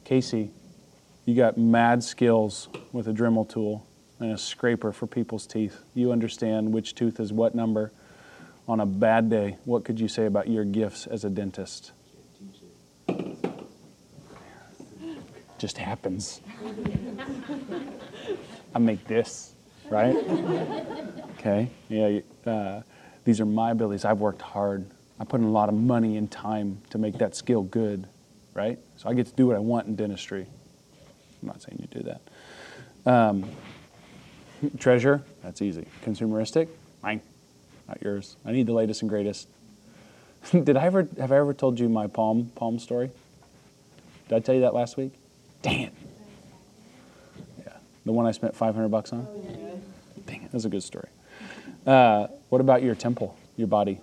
A: Casey, you got mad skills with a Dremel tool and a scraper for people's teeth. You understand which tooth is what number. On a bad day, what could you say about your gifts as a dentist? Just happens. I make this, right? Okay, yeah. Uh, these are my abilities. I've worked hard. I put in a lot of money and time to make that skill good, right? So I get to do what I want in dentistry. I'm not saying you do that. Um, treasure, that's easy. Consumeristic, mine, not yours. I need the latest and greatest. Did I ever have I ever told you my palm palm story? Did I tell you that last week? Dang it. Yeah, the one I spent five hundred bucks on.
D: Oh, yeah.
A: Dang it, that's a good story. Uh, what about your temple, your body?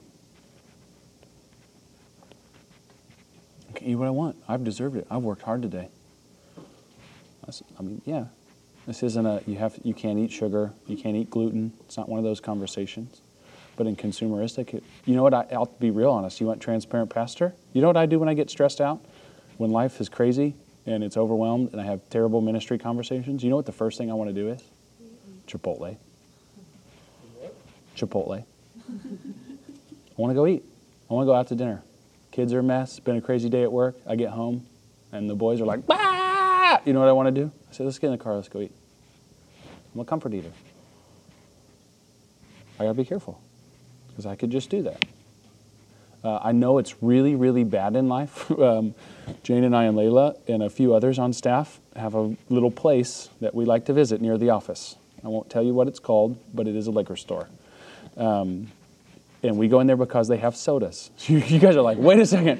A: I can eat what I want. I've deserved it. I've worked hard today. That's, I mean, yeah. This isn't a, you have, you can't eat sugar, you can't eat gluten. It's not one of those conversations. But in consumeristic, it, you know what, I, I'll be real honest. You want transparent pastor? You know what I do when I get stressed out? When life is crazy and it's overwhelmed and I have terrible ministry conversations, you know what the first thing I want to do is? Chipotle. Chipotle. I want to go eat. I want to go out to dinner. Kids are a mess. It's been a crazy day at work. I get home and the boys are like, bah! You know what I want to do? I say, let's get in the car, let's go eat. I'm a comfort eater. I gotta be careful because I could just do that. Uh, I know it's really, really bad in life. um, Jane and I and Layla and a few others on staff have a little place that we like to visit near the office. I won't tell you what it's called, but it is a liquor store. Um, and we go in there because they have sodas. You guys are like, wait a second.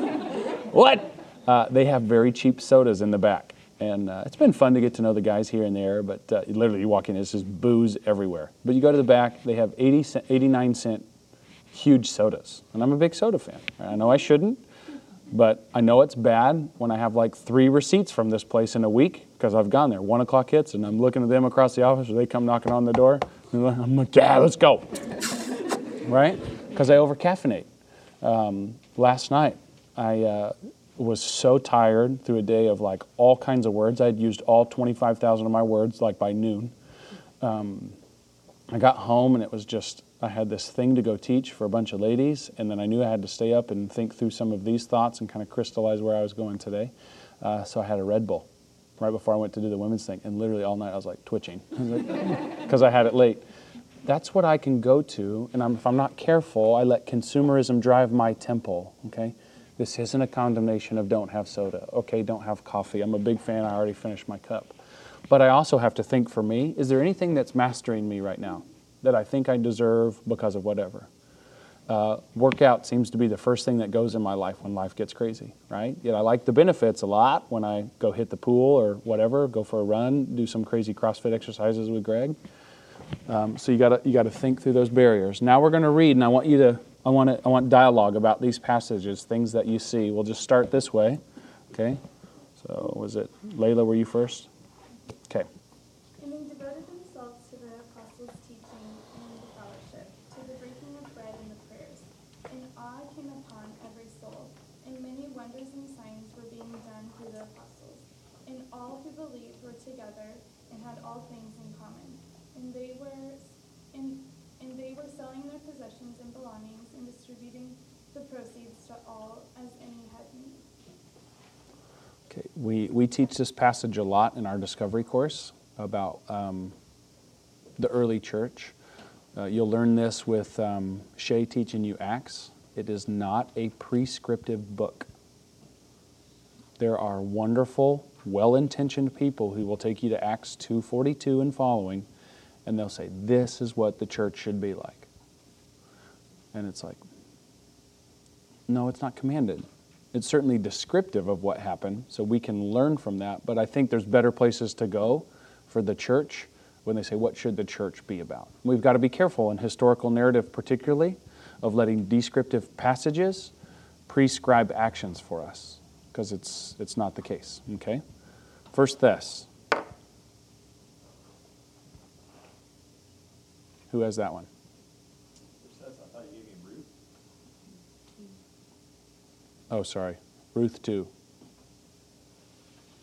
A: What? Uh, they have very cheap sodas in the back. And uh, it's been fun to get to know the guys here and there, but uh, literally you walk in, it's just booze everywhere. But you go to the back, they have eighty cent, eighty-nine cent huge sodas. And I'm a big soda fan. I know I shouldn't, but I know it's bad when I have like three receipts from this place in a week because I've gone there. One o'clock hits and I'm looking at them across the office or they come knocking on the door. And I'm like, yeah, let's go. Right? Because I over-caffeinate. Um, last night, I... Uh, was so tired through a day of like all kinds of words. I'd used all twenty-five thousand of my words like by noon. Um, I got home and it was just, I had this thing to go teach for a bunch of ladies, and then I knew I had to stay up and think through some of these thoughts and kind of crystallize where I was going today. Uh, so I had a Red Bull right before I went to do the women's thing, and literally all night I was like twitching because I had it late. That's what I can go to, and I'm, if I'm not careful, I let consumerism drive my temple, okay? This isn't a condemnation of don't have soda. Okay, don't have coffee. I'm a big fan. I already finished my cup. But I also have to think for me, is there anything that's mastering me right now that I think I deserve because of whatever? Uh, workout seems to be the first thing that goes in my life when life gets crazy, right? Yet I like the benefits a lot when I go hit the pool or whatever, go for a run, do some crazy CrossFit exercises with Greg. Um, so you got to you got to think through those barriers. Now we're going to read, and I want you to I want to, I want dialogue about these passages, things that you see. We'll just start this way, okay? So was it, Layla, were you first? Okay.
E: And they devoted themselves to the apostles' teaching and the fellowship, to the breaking of bread and the prayers. And awe came upon every soul, and many wonders and signs were being done through the apostles. And all who believed were together and had all things in common. And they were in And they were selling their possessions and belongings and distributing the proceeds to all as any had need.
A: Okay, we, we teach this passage a lot in our discovery course about um, the early church. Uh, you'll learn this with um, Shay teaching you Acts. It is not a prescriptive book. There are wonderful, well-intentioned people who will take you to Acts two forty-two and following, and they'll say, this is what the church should be like. And it's like, no, it's not commanded. It's certainly descriptive of what happened, so we can learn from that. But I think there's better places to go for the church when they say, what should the church be about? We've got to be careful in historical narrative particularly of letting descriptive passages prescribe actions for us, because it's it's not the case, okay? First Thess. Who has that one? Oh, sorry. Ruth two.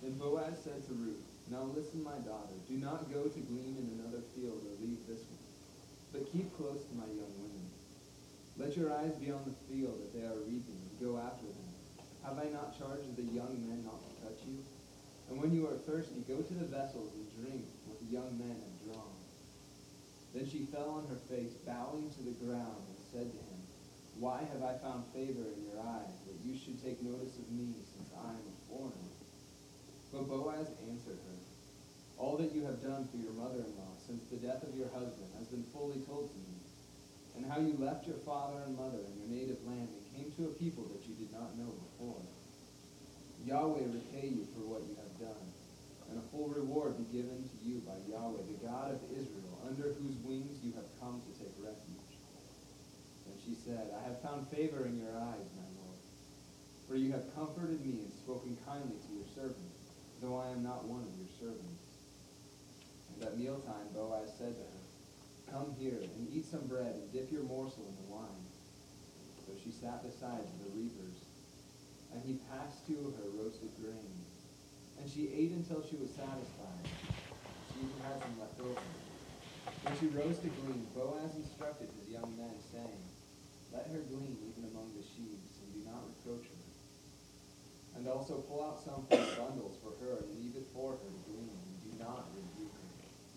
F: And Boaz said to Ruth, Now listen, my daughter, do not go to glean in another field or leave this one, but keep close to my young women. Let your eyes be on the field that they are reaping, and go after them. Have I not charged the young men not to touch you? And when you are thirsty, go to the vessels and drink what the young men have drawn. Then she fell on her face, bowing to the ground, and said to him, Why have I found favor in your eyes, that you should take notice of me, since I am a foreigner? But Boaz answered her, All that you have done for your mother-in-law since the death of your husband has been fully told to me, and how you left your father and mother and your native land and came to a people that you did not know before. Yahweh repay you for what you have done, and a full reward be given to you by Yahweh, the God of Israel, under whose wings you have come to take refuge. And she said, I have found favor in your eyes, my Lord, for you have comforted me and spoken kindly to your servant, though I am not one of your servants. And at mealtime Boaz said to her, Come here and eat some bread and dip your morsel in the wine. So she sat beside the reapers, and he passed to her roasted grain. And she ate until she was satisfied. She even had some left over. When she rose to glean, Boaz instructed his young men, saying, Let her glean even among the sheaves, and do not reproach her. And also pull out some from the bundles for her, and leave it for her to glean, and do not rebuke her.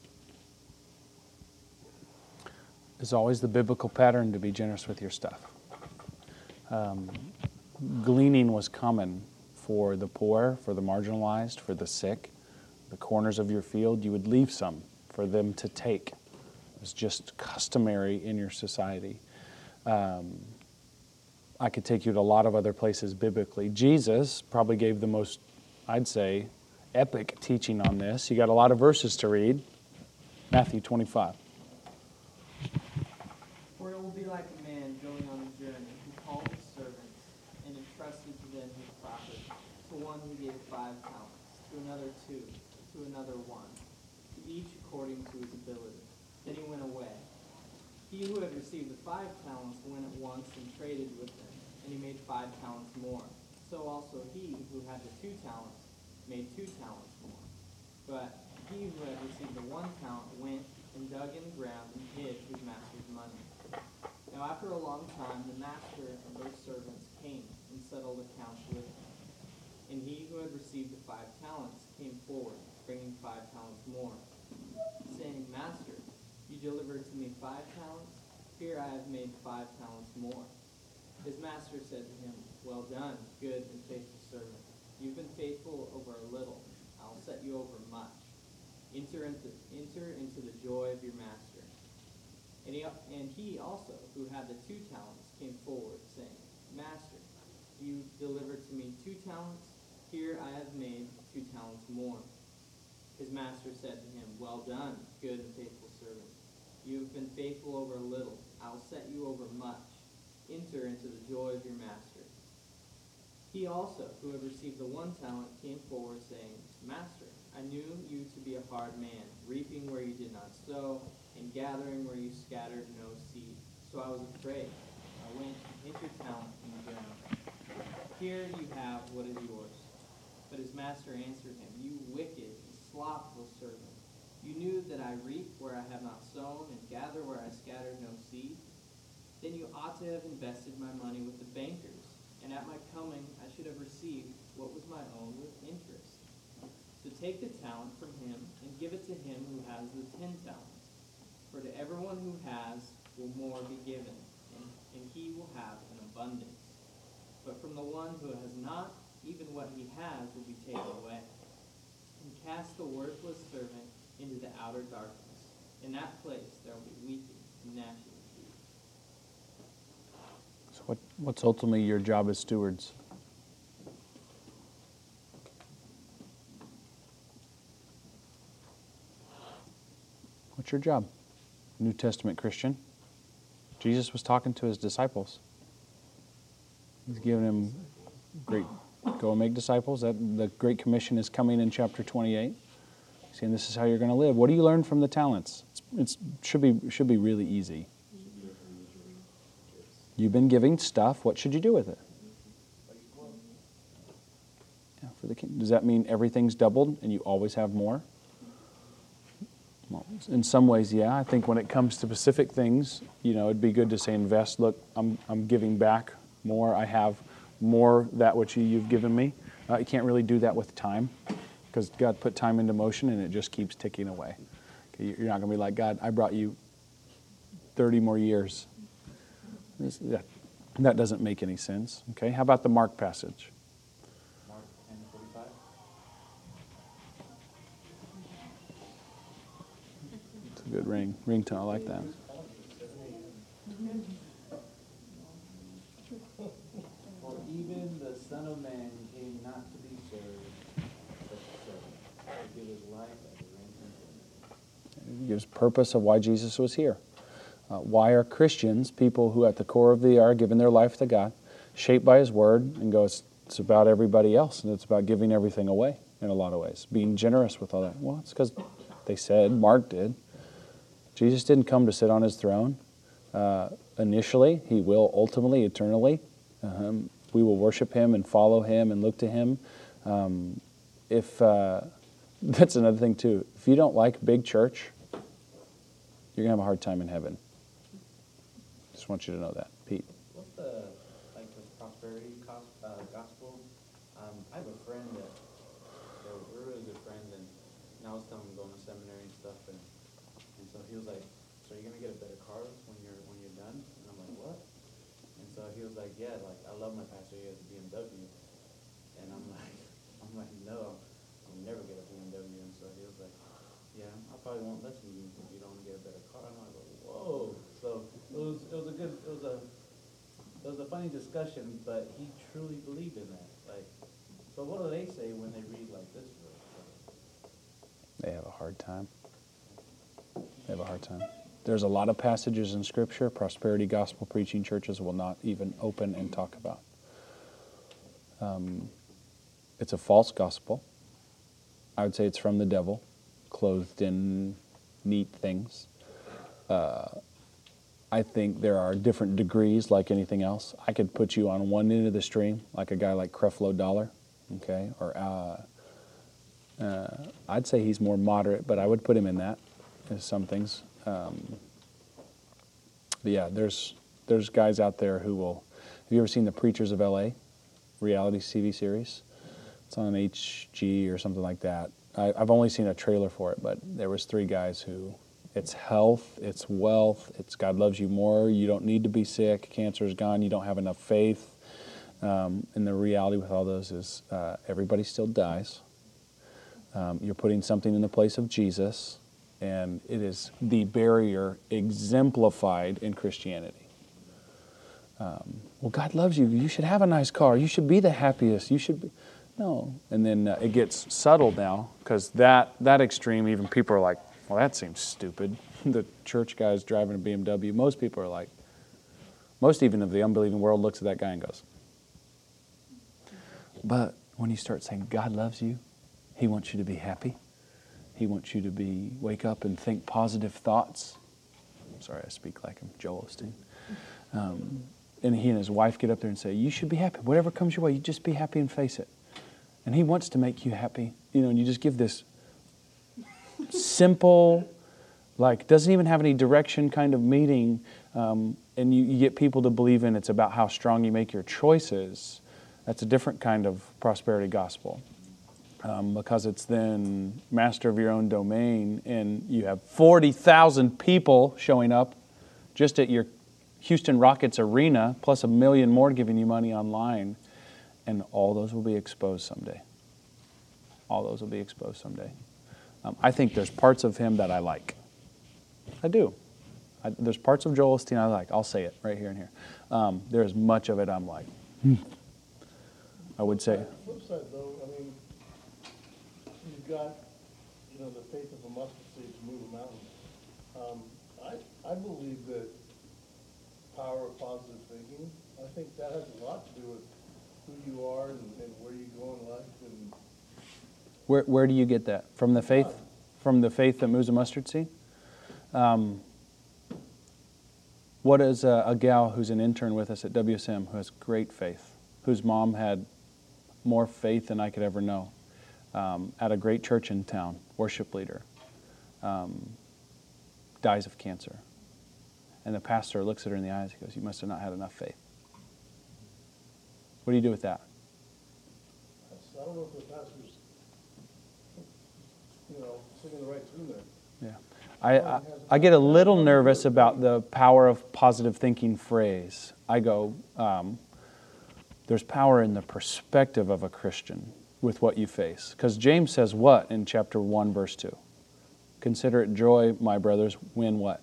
A: It's always the biblical pattern to be generous with your stuff. Um, gleaning was common for the poor, for the marginalized, for the sick. The corners of your field, you would leave some for them to take. It was just customary in your society. Um, I could take you to a lot of other places biblically. Jesus probably gave the most, I'd say, epic teaching on this. You got a lot of verses to read. Matthew twenty-five.
C: For it will be like a man going on a journey who called his servants and entrusted to them his property. To one he gave five talents, to another two, to another one, to each according to his ability. Then he went away. He who had received the five talents went at once and traded with them, and he made five talents more. So also he who had the two talents made two talents more. But he who had received the one talent went and dug in the ground and hid his master's money. Now after a long time the master of those servants came and settled accounts with him. And he who had received the five talents came forward, bringing five talents more, saying, Master, you delivered to me five talents. Here I have made five talents more. His master said to him, Well done, good and faithful servant. You've been faithful over a little. I'll set you over much. Enter into, enter into the joy of your master. And he, and he also, who had the two talents, came forward, saying, Master, you delivered to me two talents. Here I have made two talents more. His master said to him, Well done, good and faithful servant. You have been faithful over a little. I will set you over much. Enter into the joy of your master. He also, who had received the one talent, came forward, saying, Master, I knew you to be a hard man, reaping where you did not sow, and gathering where you scattered no seed. So I was afraid. I went and hid your talent in the ground. Here you have what is yours. But his master answered him, You wicked and slothful servant. You knew that I reap where I have not sown, and gather where I scattered no seed. Then you ought to have invested my money with the bankers, and at my coming I should have received what was my own with interest. So take the talent from him and give it to him who has the ten talents. For to everyone who has will more be given, and, and he will have an abundance. But from the one who has not, even what he has will be taken away. And cast the worthless servant into the outer darkness. In that place there will be weeping and gnashing of teeth.
A: So what, what's ultimately your job as stewards? What's your job? New Testament Christian. Jesus was talking to his disciples. He's giving them great, go and make disciples. That the Great Commission is coming in chapter twenty-eight. He's saying this is how you're going to live. What do you learn from the talents? It's, it's should be should be really easy. You've been giving stuff. What should you do with it? Yeah, for the kingdom. Does that mean everything's doubled and you always have more? Well, in some ways, yeah. I think when it comes to specific things, you know, it'd be good to say invest. Look, I'm I'm giving back more. I have more that which you, you've given me. Uh, you can't really do that with time, because God put time into motion and it just keeps ticking away. Okay, you're not going to be like, God, I brought you thirty more years. This, that, that doesn't make any sense. Okay, how about the Mark passage?
F: Mark ten forty-five.
A: It's a good ring ringtone. I like that.
F: For even the Son of Man came not to be served, but to serve, to give his life as a ransom for many.
A: It gives purpose of why Jesus was here. Uh, why are Christians, people who at the core of the are giving their life to God, shaped by His Word, and go, it's, it's about everybody else, and it's about giving everything away in a lot of ways, being generous with all that. Well, it's because they said, Mark did. Jesus didn't come to sit on His throne. Uh, initially, He will ultimately, eternally. Um, we will worship Him and follow Him and look to Him. Um, if uh, that's another thing too. If you don't like big church, you're going to have a hard time in heaven. Just want you to know that. Pete.
G: What's the, like, this prosperity cos- uh, gospel? Um, I have a friend that, that we're really good friends, and, and I was telling him going to seminary and stuff, and, and so he was like, so you're going to get a better car when you're when you're done? And I'm like, what? And so he was like, yeah, like, I love my pastor, he has a B M W. And I'm like, I'm like, no, I'll never get a B M W. And so he was like, yeah, I probably won't listen to you if you don't get a better car. And I was like, whoa. So it was it was a good it was a it was a funny discussion, but he truly believed in that. Like, so what do they say when they read like this verse?
A: They have a hard time. They have a hard time. There's a lot of passages in Scripture prosperity gospel preaching churches will not even open and talk about. Um, it's a false gospel. I would say it's from the devil, clothed in neat things. Uh, I think there are different degrees like anything else. I could put you on one end of the stream, like a guy like Creflo Dollar, okay? Or uh, uh, I'd say he's more moderate, but I would put him in that, as some things. Um, but yeah, there's there's guys out there who will. Have you ever seen the Preachers of L A reality T V series? It's on H G or something like that. I, I've only seen a trailer for it, but there was three guys who. It's health, it's wealth, it's God loves you more, you don't need to be sick, cancer is gone, you don't have enough faith. Um, and the reality with all those is uh, everybody still dies. Um, you're putting something in the place of Jesus, and it is the barrier exemplified in Christianity. Um, well, God loves you, you should have a nice car, you should be the happiest, you should be... No. And then uh, it gets subtle now, because that, that extreme, even people are like, well, that seems stupid. The church guy's driving a B M W. Most people are like, most even of the unbelieving world looks at that guy and goes. But when you start saying God loves you, He wants you to be happy. He wants you to be wake up and think positive thoughts. Sorry, I speak like I'm Joel Osteen. Um, and he and his wife get up there and say, you should be happy. Whatever comes your way, you just be happy and face it. And He wants to make you happy. You know, and you just give this simple, like doesn't even have any direction kind of meeting, um, and you, you get people to believe in it's about how strong you make your choices. That's a different kind of prosperity gospel, um, because it's then master of your own domain, and you have forty thousand people showing up just at your Houston Rockets arena, plus a million more giving you money online, and all those will be exposed someday. All those will be exposed someday. Um, I think there's parts of him that I like. I do. I, there's parts of Joel Osteen I like. I'll say it right here and here. Um, there's much of it I'm like, hmm. I would say.
B: Flip side though, I mean, you've got, you know, the faith of a mustard seed to move a mountain. Um, I, I believe that power of positive thinking, I think that has a lot to do with who you are and, and where you go in life. And
A: Where where do you get that? From the faith? From the faith that moves a mustard seed? Um, what is a, a gal who's an intern with us at W S M who has great faith, whose mom had more faith than I could ever know. Um, at a great church in town, worship leader, um, dies of cancer. And the pastor looks at her in the eyes and goes, you must have not had enough faith. What do you do with that?
B: I don't know if the pastor's, you know, singing the right tune there.
A: Yeah. I, I, I get a little nervous about the power of positive thinking phrase. I go, um, there's power in the perspective of a Christian with what you face. Because James says what in chapter one, verse two? Consider it joy, my brothers, when what?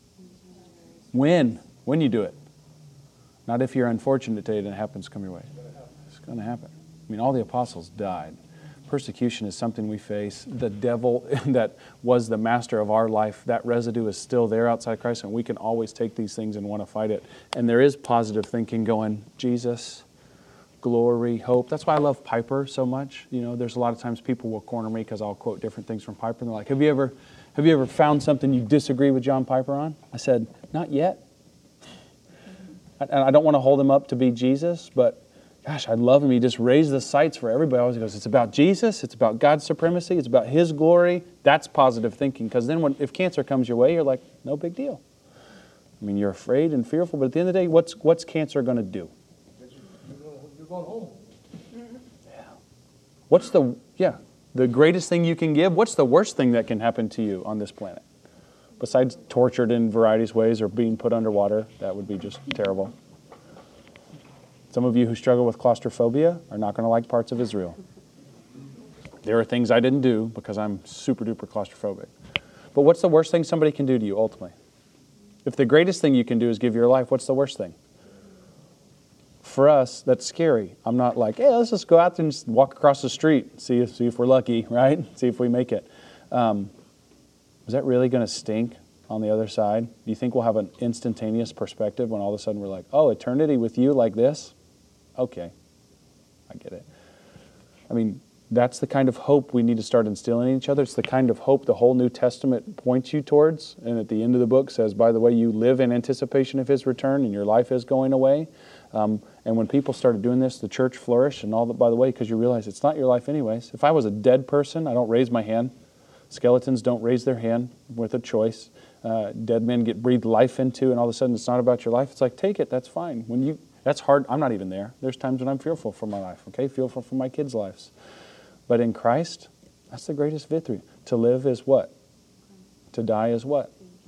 A: When? When you do it. Not if you're unfortunate today and it happens to come your way. It's going to happen. I mean, all the apostles died. Persecution is something we face. The devil that was the master of our life, that residue is still there outside Christ, and we can always take these things and want to fight it. And there is positive thinking going, Jesus, glory, hope. That's why I love Piper so much. You know, there's a lot of times people will corner me because I'll quote different things from Piper, and they're like, have you ever, have you ever found something you disagree with John Piper on? I said, not yet. And I don't want to hold him up to be Jesus, but gosh, I love him. He just raised the sights for everybody. Always goes, it's about Jesus. It's about God's supremacy. It's about His glory. That's positive thinking. Because then when, if cancer comes your way, you're like, no big deal. I mean, you're afraid and fearful, but at the end of the day, what's, what's cancer going to do?
B: You're going home.
A: Yeah. What's the, yeah, the greatest thing you can give? What's the worst thing that can happen to you on this planet? Besides tortured in varieties of ways or being put underwater, that would be just terrible. Some of you who struggle with claustrophobia are not going to like parts of Israel. There are things I didn't do because I'm super duper claustrophobic. But what's the worst thing somebody can do to you ultimately? If the greatest thing you can do is give your life, what's the worst thing? For us, that's scary. I'm not like, hey, let's just go out there and just walk across the street, see if, see if we're lucky, right? See if we make it. Um, is that really going to stink on the other side? Do you think we'll have an instantaneous perspective when all of a sudden we're like, oh, eternity with you like this? Okay, I get it. I mean, that's the kind of hope we need to start instilling in each other. It's the kind of hope the whole New Testament points you towards. And at the end of the book says, by the way, you live in anticipation of His return and your life is going away. Um, and when people started doing this, the church flourished and all that, by the way, because you realize it's not your life anyways. If I was a dead person, I don't raise my hand. Skeletons don't raise their hand with a choice. Uh, dead men get breathed life into, and all of a sudden it's not about your life. It's like, take it, that's fine. When you, that's hard. I'm not even there. There's times when I'm fearful for my life, okay? Fearful for my kids' lives. But in Christ, that's the greatest victory. To live is what? To die is what?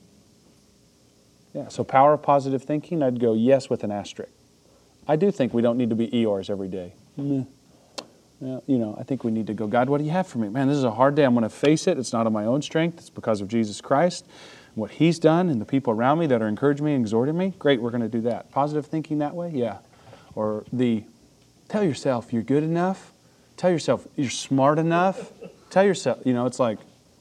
A: Yeah, so power of positive thinking, I'd go yes with an asterisk. I do think we don't need to be Eeyores every day. Mm. Yeah, you know, I think we need to go, God, what do you have for me? Man, this is a hard day. I'm going to face it. It's not of my own strength. It's because of Jesus Christ, what He's done, and the people around me that are encouraging me and exhorting me. Great, we're going to do that. Positive thinking that way? Yeah. Or the, tell yourself you're good enough. Tell yourself you're smart enough. Tell yourself, you know, it's like,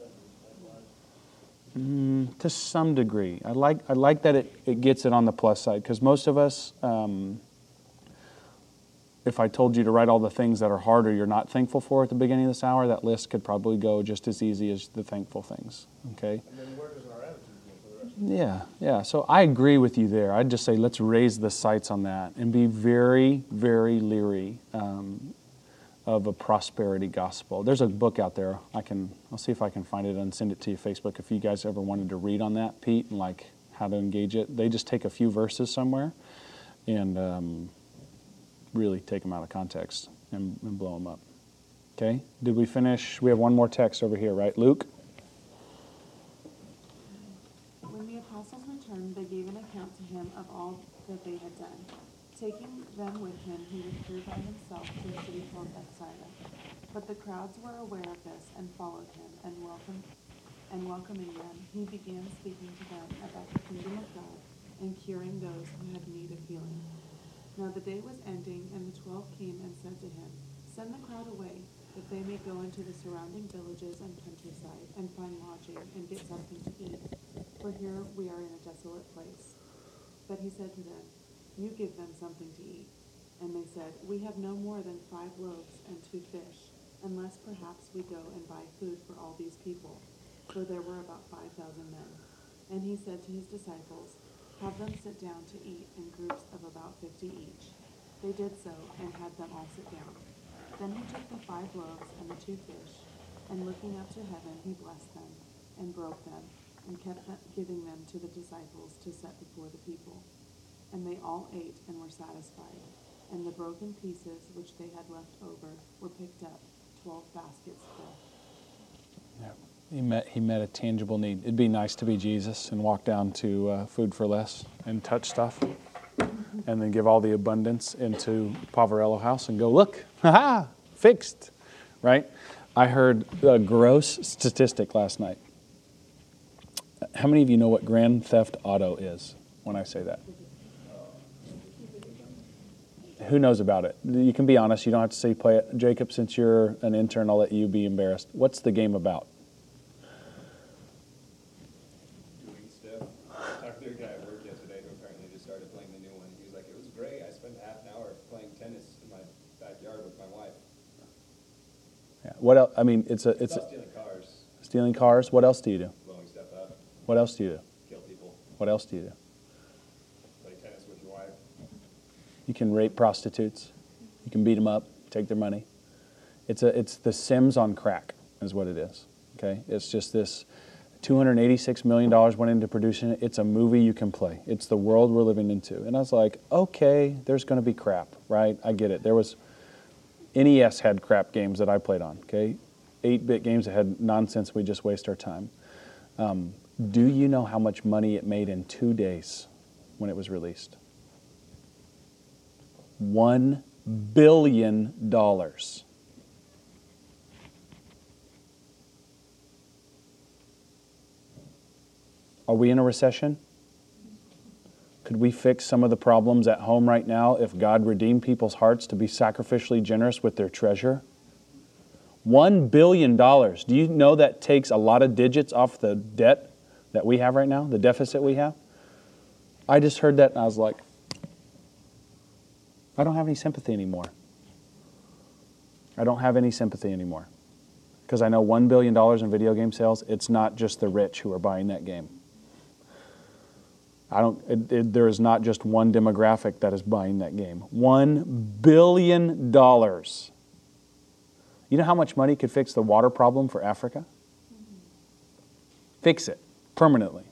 A: mm, to some degree. I like I like that it, it gets it on the plus side, because most of us, um, if I told you to write all the things that are hard or you're not thankful for at the beginning of this hour, that list could probably go just as easy as the thankful things, okay?
B: And then where does our attitude go for the rest?
A: Yeah, yeah. So I agree with you there. I'd just say let's raise the sights on that and be very, very leery um, of a prosperity gospel. There's a book out there. I can, I'll see if I can find it and send it to you Facebook if you guys ever wanted to read on that, Pete, and like how to engage it. They just take a few verses somewhere and um, really take them out of context and, and blow them up. Okay? Did we finish? We have one more text over here, right? Luke?
H: When the apostles returned, they gave an account to him of all that they had done. Taking them with him, he withdrew by himself to a city called Bethsaida. But the crowds were aware of this and followed him, and welcomed, and welcoming them, he began speaking to them about the kingdom of God and curing those who had need of healing. Now the day was ending, and the twelve came and said to him, Send the crowd away, that they may go into the surrounding villages and countryside, and find lodging, and get something to eat, for here we are in a desolate place. But he said to them, You give them something to eat. And they said, We have no more than five loaves and two fish, unless perhaps we go and buy food for all these people. For there were about five thousand men. And he said to his disciples, Have them sit down to eat in groups of about fifty each. They did so, and had them all sit down. Then he took the five loaves and the two fish, and looking up to heaven, he blessed them, and broke them, and kept them, giving them to the disciples to set before the people. And they all ate and were satisfied. And the broken pieces which they had left over were picked up, twelve baskets full.
A: Yeah. He met, he met a tangible need. It'd be nice to be Jesus and walk down to uh, Food for Less and touch stuff and then give all the abundance into Poverello House and go, look, ha-ha, fixed, right? I heard a gross statistic last night. How many of you know what Grand Theft Auto is when I say that? Who knows about it? You can be honest. You don't have to say play it. Jacob, since you're an intern, I'll let you be embarrassed. What's the game about?
F: Doing stuff. I talked to a guy at work yesterday who apparently just started playing the new one. He was like, it was great. I spent half an hour playing tennis in my backyard with my wife.
A: Yeah. What else? I mean, it's a it's
F: Stop
A: a,
F: stealing cars,
A: stealing cars. What else do you do?
F: blowing stuff up,
A: What else do you do?
F: kill people,
A: What else do you do?
F: play tennis with your wife.
A: You can rape prostitutes. You can beat them up, take their money. It's a it's the Sims on crack is what it is. Okay, it's just this two hundred eighty-six million dollars went into producing it. It's a movie you can play. It's the world we're living into. And I was like, okay, there's going to be crap, right? I get it. There was N E S had crap games that I played on. Okay, eight-bit games that had nonsense. We just waste our time. Um, do you know how much money it made in two days when it was released? One billion dollars. Are we in a recession? Could we fix some of the problems at home right now if God redeemed people's hearts to be sacrificially generous with their treasure? One billion dollars. Do you know that takes a lot of digits off the debt that we have right now, the deficit we have? I just heard that and I was like, I don't have any sympathy anymore. I don't have any sympathy anymore. Because I know one billion dollars in video game sales, it's not just the rich who are buying that game. I don't, it, it, there is not just one demographic that is buying that game. One billion dollars. You know how much money could fix the water problem for Africa? Fix it permanently.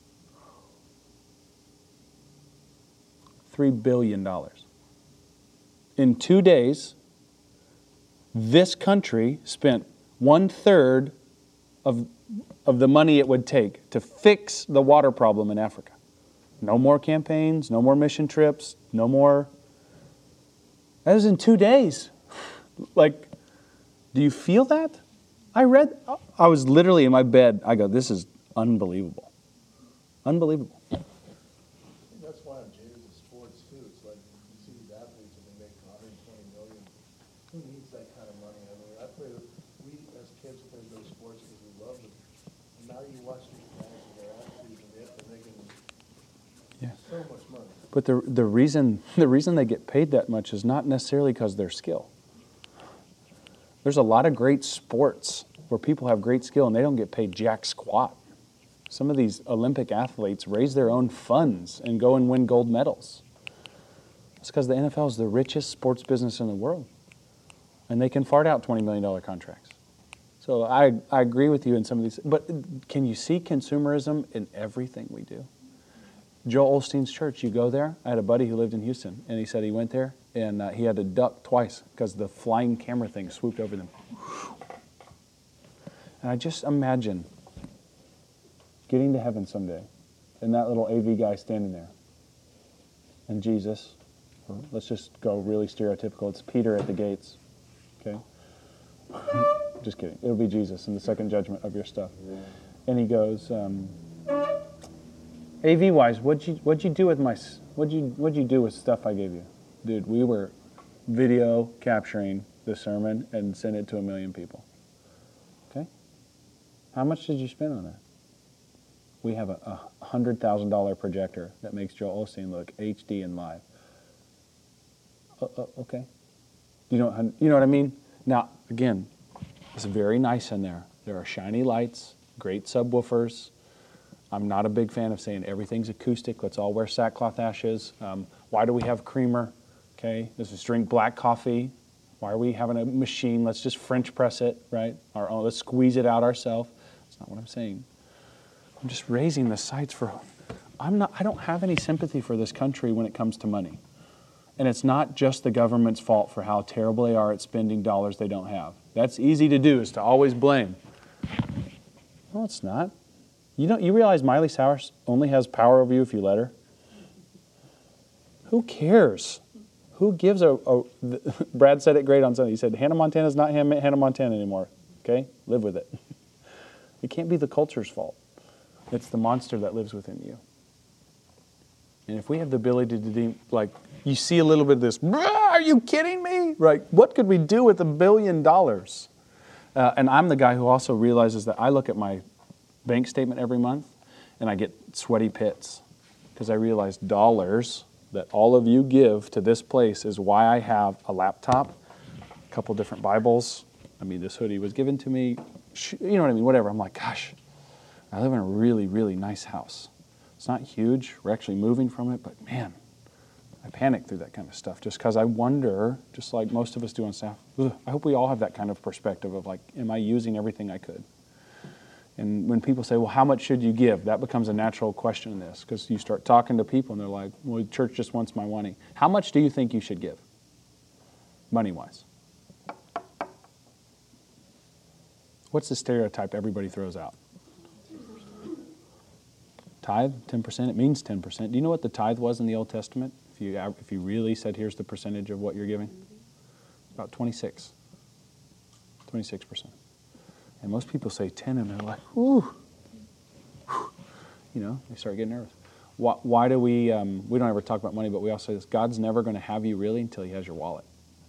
A: Three billion dollars. In two days, this country spent one third of, of the money it would take to fix the water problem in Africa. No more campaigns, no more mission trips, no more. That was in two days. Like, do you feel that? I read, I was literally in my bed. I go, this is unbelievable. Unbelievable.
B: That's why I'm jaded to sports too. It's like you see these athletes and they make one hundred twenty million. Who needs that kind of money? I mean, I played. We as kids played those sports because we loved them. And now you watch these guys and they're athletes and they're making
A: Yeah.
B: so much money.
A: But the the reason the reason they get paid that much is not necessarily because of their skill. There's a lot of great sports where people have great skill and they don't get paid jack squat. Some of these Olympic athletes raise their own funds and go and win gold medals. It's because the N F L is the richest sports business in the world. And they can fart out twenty million dollars contracts. So I, I agree with you in some of these. But can you see consumerism in everything we do? Joel Osteen's church, you go there. I had a buddy who lived in Houston, and he said he went there, and uh, he had to duck twice because the flying camera thing swooped over them. And I just imagine getting to heaven someday, and that little A V guy standing there, and Jesus, or let's just go really stereotypical, it's Peter at the gates, okay? Just kidding. It'll be Jesus in the second judgment of your stuff. And he goes, um, A V-wise, what'd you what'd you do with my what'd you what'd you do with stuff I gave you, dude? We were video capturing the sermon and sent it to a million people. Okay, how much did you spend on that? We have a, a hundred thousand dollar projector that makes Joel Osteen look H D and live. Uh, uh, okay, you know you know what I mean? Now again, it's very nice in there. There are shiny lights, great subwoofers. I'm not a big fan of saying everything's acoustic. Let's all wear sackcloth ashes. Um, why do we have creamer? Okay, let's just drink black coffee. Why are we having a machine? Let's just French press it, right? Our own, let's squeeze it out ourselves. That's not what I'm saying. I'm just raising the sights for, I'm not, I don't have any sympathy for this country when it comes to money. And it's not just the government's fault for how terrible they are at spending dollars they don't have. That's easy to do, is to always blame. No, it's not. You don't, you realize Miley Cyrus only has power over you if you let her? Who cares? Who gives a, a Brad said it great on Sunday. He said, Hannah Montana's not Hannah Montana anymore. Okay? Live with it. It can't be the culture's fault. It's the monster that lives within you. And if we have the ability to, de- like, you see a little bit of this, are you kidding me? Right? What could we do with a billion dollars? Uh, and I'm the guy who also realizes that I look at my bank statement every month and I get sweaty pits because I realize dollars that all of you give to this place is why I have a laptop, a couple different Bibles. I mean, this hoodie was given to me. You know what I mean? Whatever. I'm like, gosh, I live in a really, really nice house. It's not huge. We're actually moving from it, but man, I panic through that kind of stuff just because I wonder, just like most of us do on staff, ugh, I hope we all have that kind of perspective of like, am I using everything I could? And when people say, well, how much should you give? That becomes a natural question in this because you start talking to people and they're like, well, the church just wants my money. How much do you think you should give, money-wise? What's the stereotype everybody throws out? Tithe, ten percent. It means ten percent. Do you know what the tithe was in the Old Testament? If you, if you really said, here's the percentage of what you're giving? About twenty-six. twenty-six percent. And most people say ten, and they're like, ooh. You know, they start getting nervous. Why, why do we, um, we don't ever talk about money, but we also say this, God's never going to have you really until He has your wallet.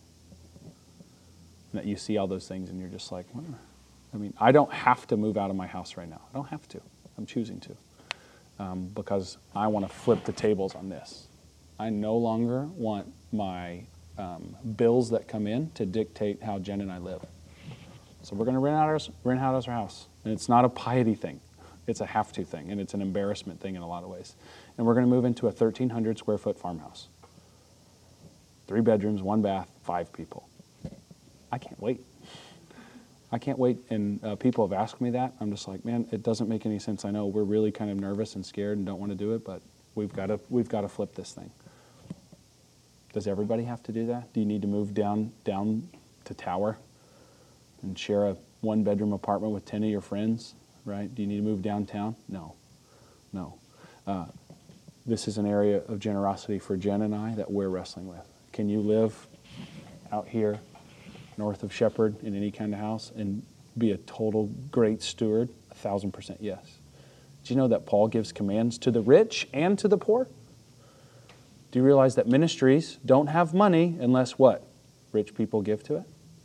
A: And that you see all those things, and you're just like, well, I mean, I don't have to move out of my house right now. I don't have to. I'm choosing to. Um, because I want to flip the tables on this. I no longer want my um, bills that come in to dictate how Jen and I live. So we're going to rent out our rent out our house, and it's not a piety thing; it's a have to thing, and it's an embarrassment thing in a lot of ways. And we're going to move into a thirteen hundred square foot farmhouse, three bedrooms, one bath, five people. I can't wait. I can't wait, and uh, people have asked me that. I'm just like, man, it doesn't make any sense. I know we're really kind of nervous and scared and don't want to do it, but we've got to we've got to flip this thing. Does everybody have to do that? Do you need to move down down to Tower and share a one-bedroom apartment with ten of your friends, right? Do you need to move downtown? No, no. Uh, this is an area of generosity for Jen and I that we're wrestling with. Can you live out here north of Shepherd in any kind of house and be a total great steward? A thousand percent yes. Do you know that Paul gives commands to the rich and to the poor? Do you realize that ministries don't have money unless what? Rich people give to it?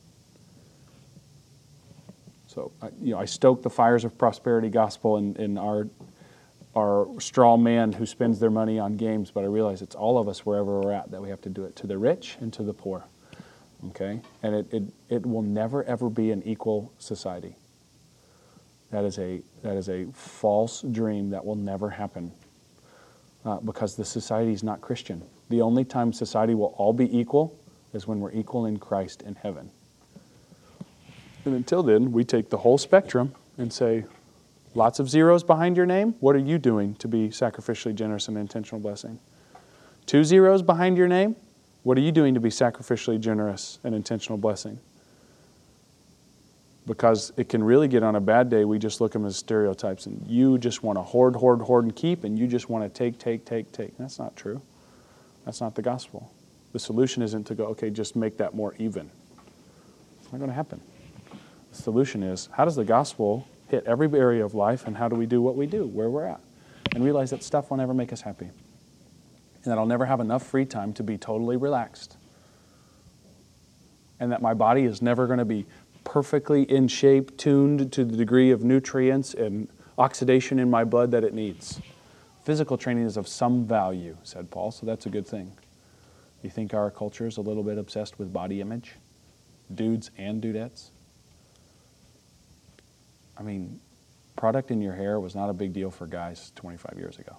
A: So, I, you know, I stoke the fires of prosperity gospel in, in our, our straw man who spends their money on games, but I realize it's all of us wherever we're at that we have to do it, to the rich and to the poor. Okay? And it, it, it will never, ever be an equal society. That is a, that is a false dream that will never happen uh, because the society is not Christian. The only time society will all be equal is when we're equal in Christ in heaven. And until then, we take the whole spectrum and say, lots of zeros behind your name? What are you doing to be sacrificially generous and intentional blessing? Two zeros behind your name? What are you doing to be sacrificially generous and intentional blessing? Because it can really get on a bad day, we just look at them as stereotypes, and you just want to hoard, hoard, hoard, and keep, and you just want to take, take, take, take. That's not true. That's not the gospel. The solution isn't to go, okay, just make that more even. It's not going to happen. The solution is, how does the gospel hit every area of life, and how do we do what we do, where we're at? And realize that stuff will never make us happy. And that I'll never have enough free time to be totally relaxed. And that my body is never going to be perfectly in shape, tuned to the degree of nutrients and oxidation in my blood that it needs. Physical training is of some value, said Paul, so that's a good thing. You think our culture is a little bit obsessed with body image? Dudes and dudettes? I mean, product in your hair was not a big deal for guys twenty-five years ago.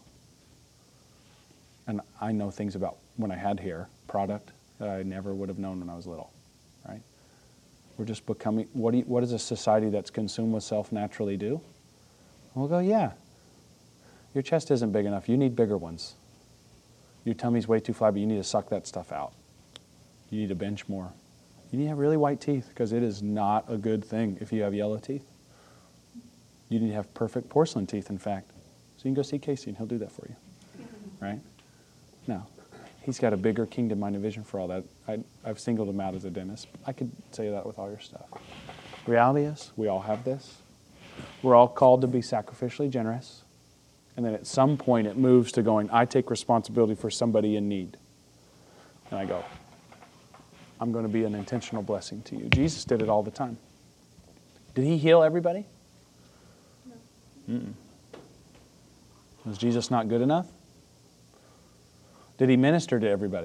A: And I know things about when I had hair, product, that I never would have known when I was little. right? We're just becoming, what, do you, what does a society that's consumed with self naturally do? We'll go, yeah, your chest isn't big enough. You need bigger ones. Your tummy's way too flat, but you need to suck that stuff out. You need to bench more. You need to have really white teeth, because it is not a good thing if you have yellow teeth. You need to have perfect porcelain teeth, in fact. So you can go see Casey and he'll do that for you. Right? No. He's got a bigger kingdom-minded vision for all that. I, I've singled him out as a dentist. I could say that with all your stuff. Reality is, we all have this. We're all called to be sacrificially generous. And then at some point it moves to going, I take responsibility for somebody in need. And I go, I'm going to be an intentional blessing to you. Jesus did it all the time. Did he heal everybody? No. Mm-mm. Was Jesus not good enough? Did he minister to everybody?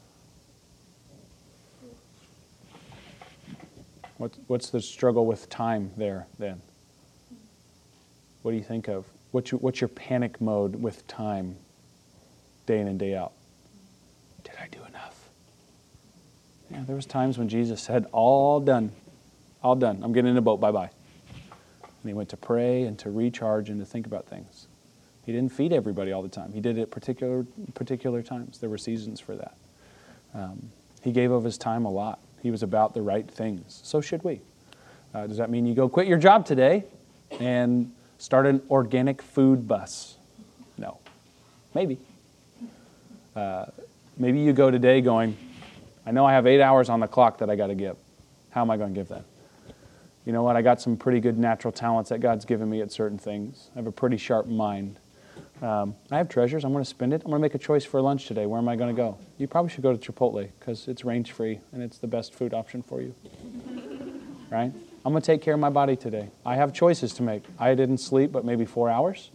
A: What, what's the struggle with time there then? What do you think of? What's your, what's your panic mode with time day in and day out? Did I do enough? Yeah, there was times when Jesus said, all done, all done. I'm getting in a boat, bye-bye. And he went to pray and to recharge and to think about things. He didn't feed everybody all the time. He did it at particular, particular times. There were seasons for that. Um, he gave of his time a lot. He was about the right things. So should we. Uh, does that mean you go quit your job today and start an organic food bus? No. Maybe. Uh, maybe you go today going, I know I have eight hours on the clock that I got to give. How am I going to give that? You know what? I got some pretty good natural talents that God's given me at certain things. I have a pretty sharp mind. Um, I have treasures. I'm going to spend it. I'm going to make a choice for lunch today. Where am I going to go? You probably should go to Chipotle because it's range-free and it's the best food option for you. Right? I'm going to take care of my body today. I have choices to make. I didn't sleep but maybe four hours.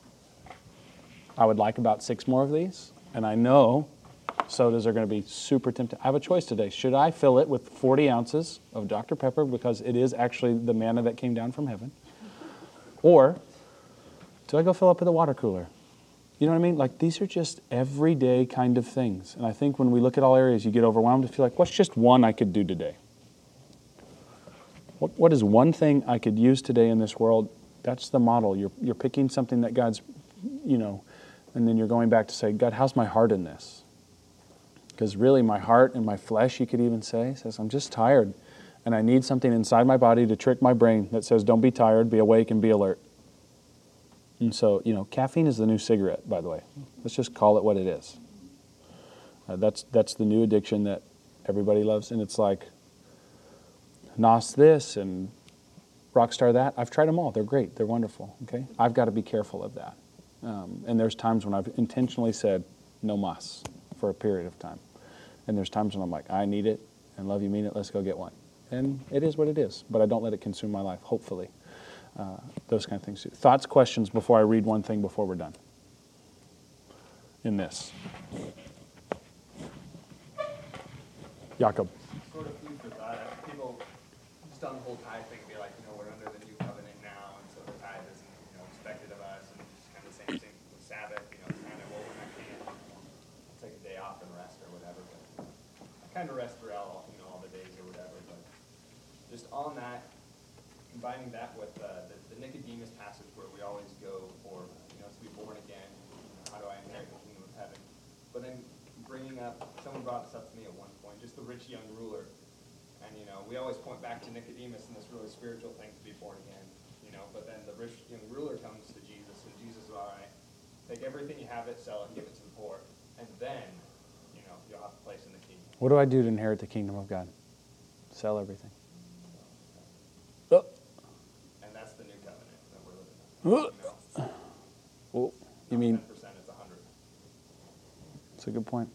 A: I would like about six more of these. And I know sodas are going to be super tempting. I have a choice today. Should I fill it with forty ounces of Doctor Pepper because it is actually the manna that came down from heaven? Or do I go fill up with a water cooler? You know what I mean? Like, these are just everyday kind of things. And I think when we look at all areas, you get overwhelmed and feel like, what's just one I could do today? What, what is one thing I could use today in this world? That's the model. You're, you're picking something that God's, you know, and then you're going back to say, God, how's my heart in this? Because really my heart and my flesh, you could even say, says, I'm just tired. And I need something inside my body to trick my brain that says, don't be tired, be awake and be alert. And so, you know, caffeine is the new cigarette, by the way. Let's just call it what it is. Uh, that's that's the new addiction that everybody loves. And it's like, N O S this and Rockstar that. I've tried them all. They're great. They're wonderful. Okay, I've got to be careful of that. Um, and there's times when I've intentionally said, no mas for a period of time. And there's times when I'm like, I need it, and love you mean it, let's go get one. And it is what it is. But I don't let it consume my life, hopefully. Uh, those kind of things. Thoughts, questions before I read one thing before we're done in this? Jakob.
F: Sort of food for thought. People just on the whole tithe thing be like, you know, we're under the new covenant now, and so the tithe isn't, you know, expected of us, and just kind of the same thing with Sabbath, you know, kind of, well, when I can, I'll take a day off and rest or whatever, but I kind of rest throughout all, you know, all the days or whatever, but just on that, combining that with uh, the, the Nicodemus passage where we always go for, you know, to be born again, you know, how do I inherit the kingdom of heaven? But then bringing up, someone brought this up to me at one point, just the rich young ruler. And, you know, we always point back to Nicodemus and this really spiritual thing to be born again, you know, but then the rich young ruler comes to Jesus, and Jesus is, all right, take everything you have it, sell it, and give it to the poor, and then, you know, you'll have a place in the kingdom.
A: What do I do to inherit the kingdom of God? Sell everything. Oh.
F: That's the new covenant that we're living in. You know?
A: Well, you mean
F: ten percent, it's one hundred.
A: That's a good point.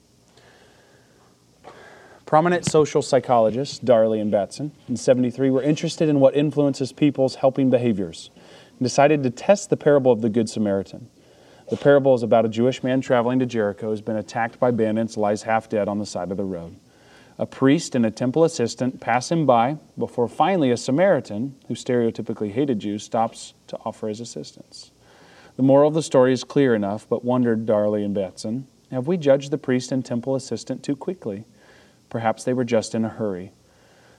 A: Prominent social psychologists, Darley and Batson, in seventy-three, were interested in what influences people's helping behaviors and decided to test the parable of the Good Samaritan. The parable is about a Jewish man traveling to Jericho who's been attacked by bandits, lies half dead on the side of the road. A priest and a temple assistant pass him by before finally a Samaritan, who stereotypically hated Jews, stops to offer his assistance. The moral of the story is clear enough, but wondered Darley and Batson, have we judged the priest and temple assistant too quickly? Perhaps they were just in a hurry.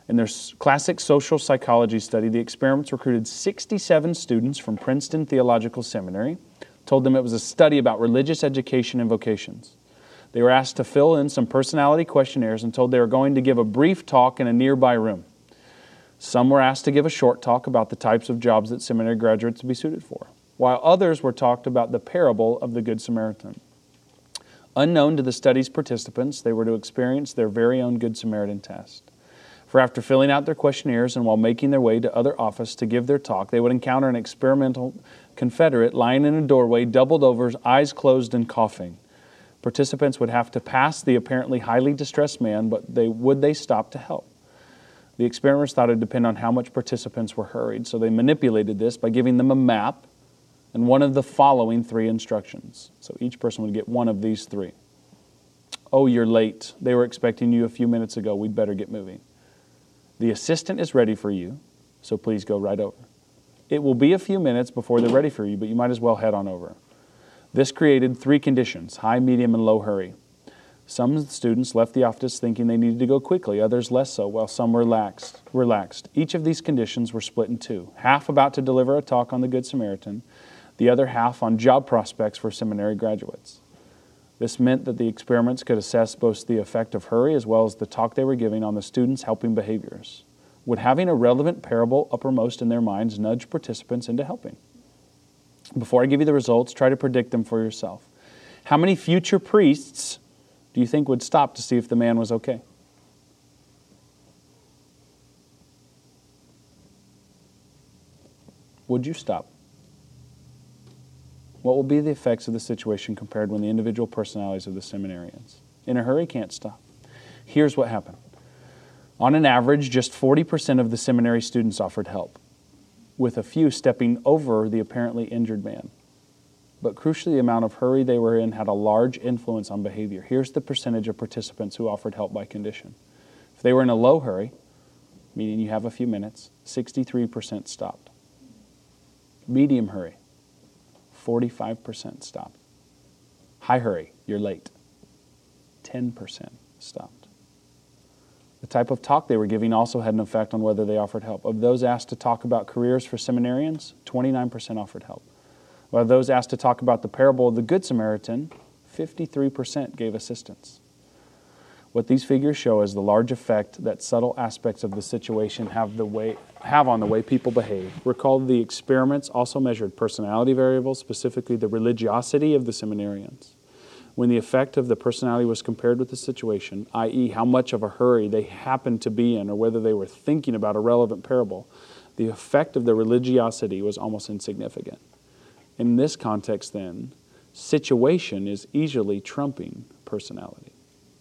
A: In their classic social psychology study, the experiments recruited sixty-seven students from Princeton Theological Seminary, told them it was a study about religious education and vocations. They were asked to fill in some personality questionnaires and told they were going to give a brief talk in a nearby room. Some were asked to give a short talk about the types of jobs that seminary graduates would be suited for, while others were talked about the parable of the Good Samaritan. Unknown to the study's participants, they were to experience their very own Good Samaritan test. For after filling out their questionnaires and while making their way to other office to give their talk, they would encounter an experimental Confederate lying in a doorway, doubled over, eyes closed and coughing. Participants would have to pass the apparently highly distressed man, but they would they stop to help? The experiments thought it would depend on how much participants were hurried, so they manipulated this by giving them a map and one of the following three instructions. So each person would get one of these three. Oh, you're late. They were expecting you a few minutes ago. We'd better get moving. The assistant is ready for you, so please go right over. It will be a few minutes before they're ready for you, but you might as well head on over. This created three conditions: high, medium, and low hurry. Some students left the office thinking they needed to go quickly, others less so, while some relaxed. relaxed. Each of these conditions were split in two, half about to deliver a talk on the Good Samaritan, the other half on job prospects for seminary graduates. This meant that the experiments could assess both the effect of hurry as well as the talk they were giving on the students' helping behaviors. Would having a relevant parable uppermost in their minds nudge participants into helping? Before I give you the results, try to predict them for yourself. How many future priests do you think would stop to see if the man was okay? Would you stop? What will be the effects of the situation compared when the individual personalities of the seminarians? In a hurry, can't stop. Here's what happened. On an average, just forty percent of the seminary students offered help, with a few stepping over the apparently injured man. But crucially, the amount of hurry they were in had a large influence on behavior. Here's the percentage of participants who offered help by condition. If they were in a low hurry, meaning you have a few minutes, sixty-three percent stopped. Medium hurry, forty-five percent stopped. High hurry, you're late, ten percent stopped. The type of talk they were giving also had an effect on whether they offered help. Of those asked to talk about careers for seminarians, twenty-nine percent offered help. While those asked to talk about the parable of the Good Samaritan, fifty-three percent gave assistance. What these figures show is the large effect that subtle aspects of the situation have, the way, have on the way people behave. Recall the experiments also measured personality variables, specifically the religiosity of the seminarians. When the effect of the personality was compared with the situation, that is how much of a hurry they happened to be in or whether they were thinking about a relevant parable, the effect of the religiosity was almost insignificant. In this context, then, situation is easily trumping personality.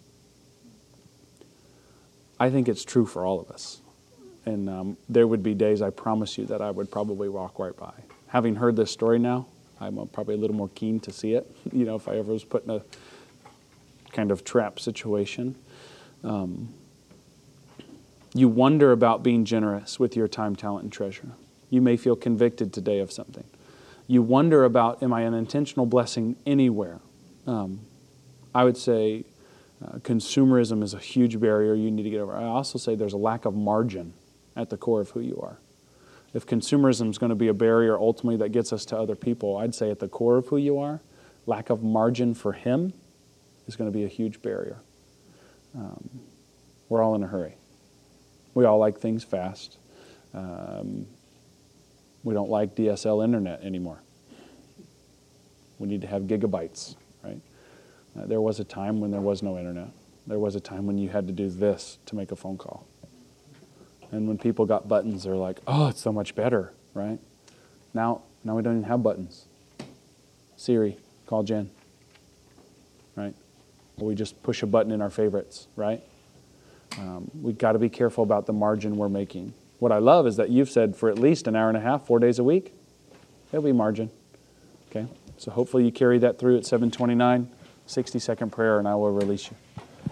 A: I think it's true for all of us. And um, there would be days, I promise you, that I would probably walk right by. Having heard this story now, I'm uh, probably a little more keen to see it, you know, if I ever was put in a kind of trap situation. Um, you wonder about being generous with your time, talent, and treasure. You may feel convicted today of something. You wonder about, am I an intentional blessing anywhere? Um, I would say uh, consumerism is a huge barrier you need to get over. I also say there's a lack of margin at the core of who you are. If consumerism is going to be a barrier ultimately that gets us to other people, I'd say at the core of who you are, lack of margin for Him is going to be a huge barrier. Um, we're all in a hurry. We all like things fast. Um, We don't like D S L internet anymore. We need to have gigabytes, right? Uh, there was a time when there was no internet. There was a time when you had to do this to make a phone call. And when people got buttons, they're like, oh, it's so much better, right? Now, now we don't even have buttons. Siri, call Jen, right? Or we just push a button in our favorites, right? Um, we've got to be careful about the margin we're making. What I love is that you've said for at least an hour and a half, four days a week, there'll be margin. Okay? So hopefully you carry that through at seven twenty-nine, sixty second prayer, and I will release you.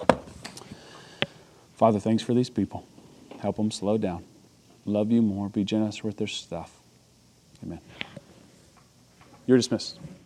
A: Father, thanks for these people. Help them slow down. Love you more. Be generous with their stuff. Amen. You're dismissed.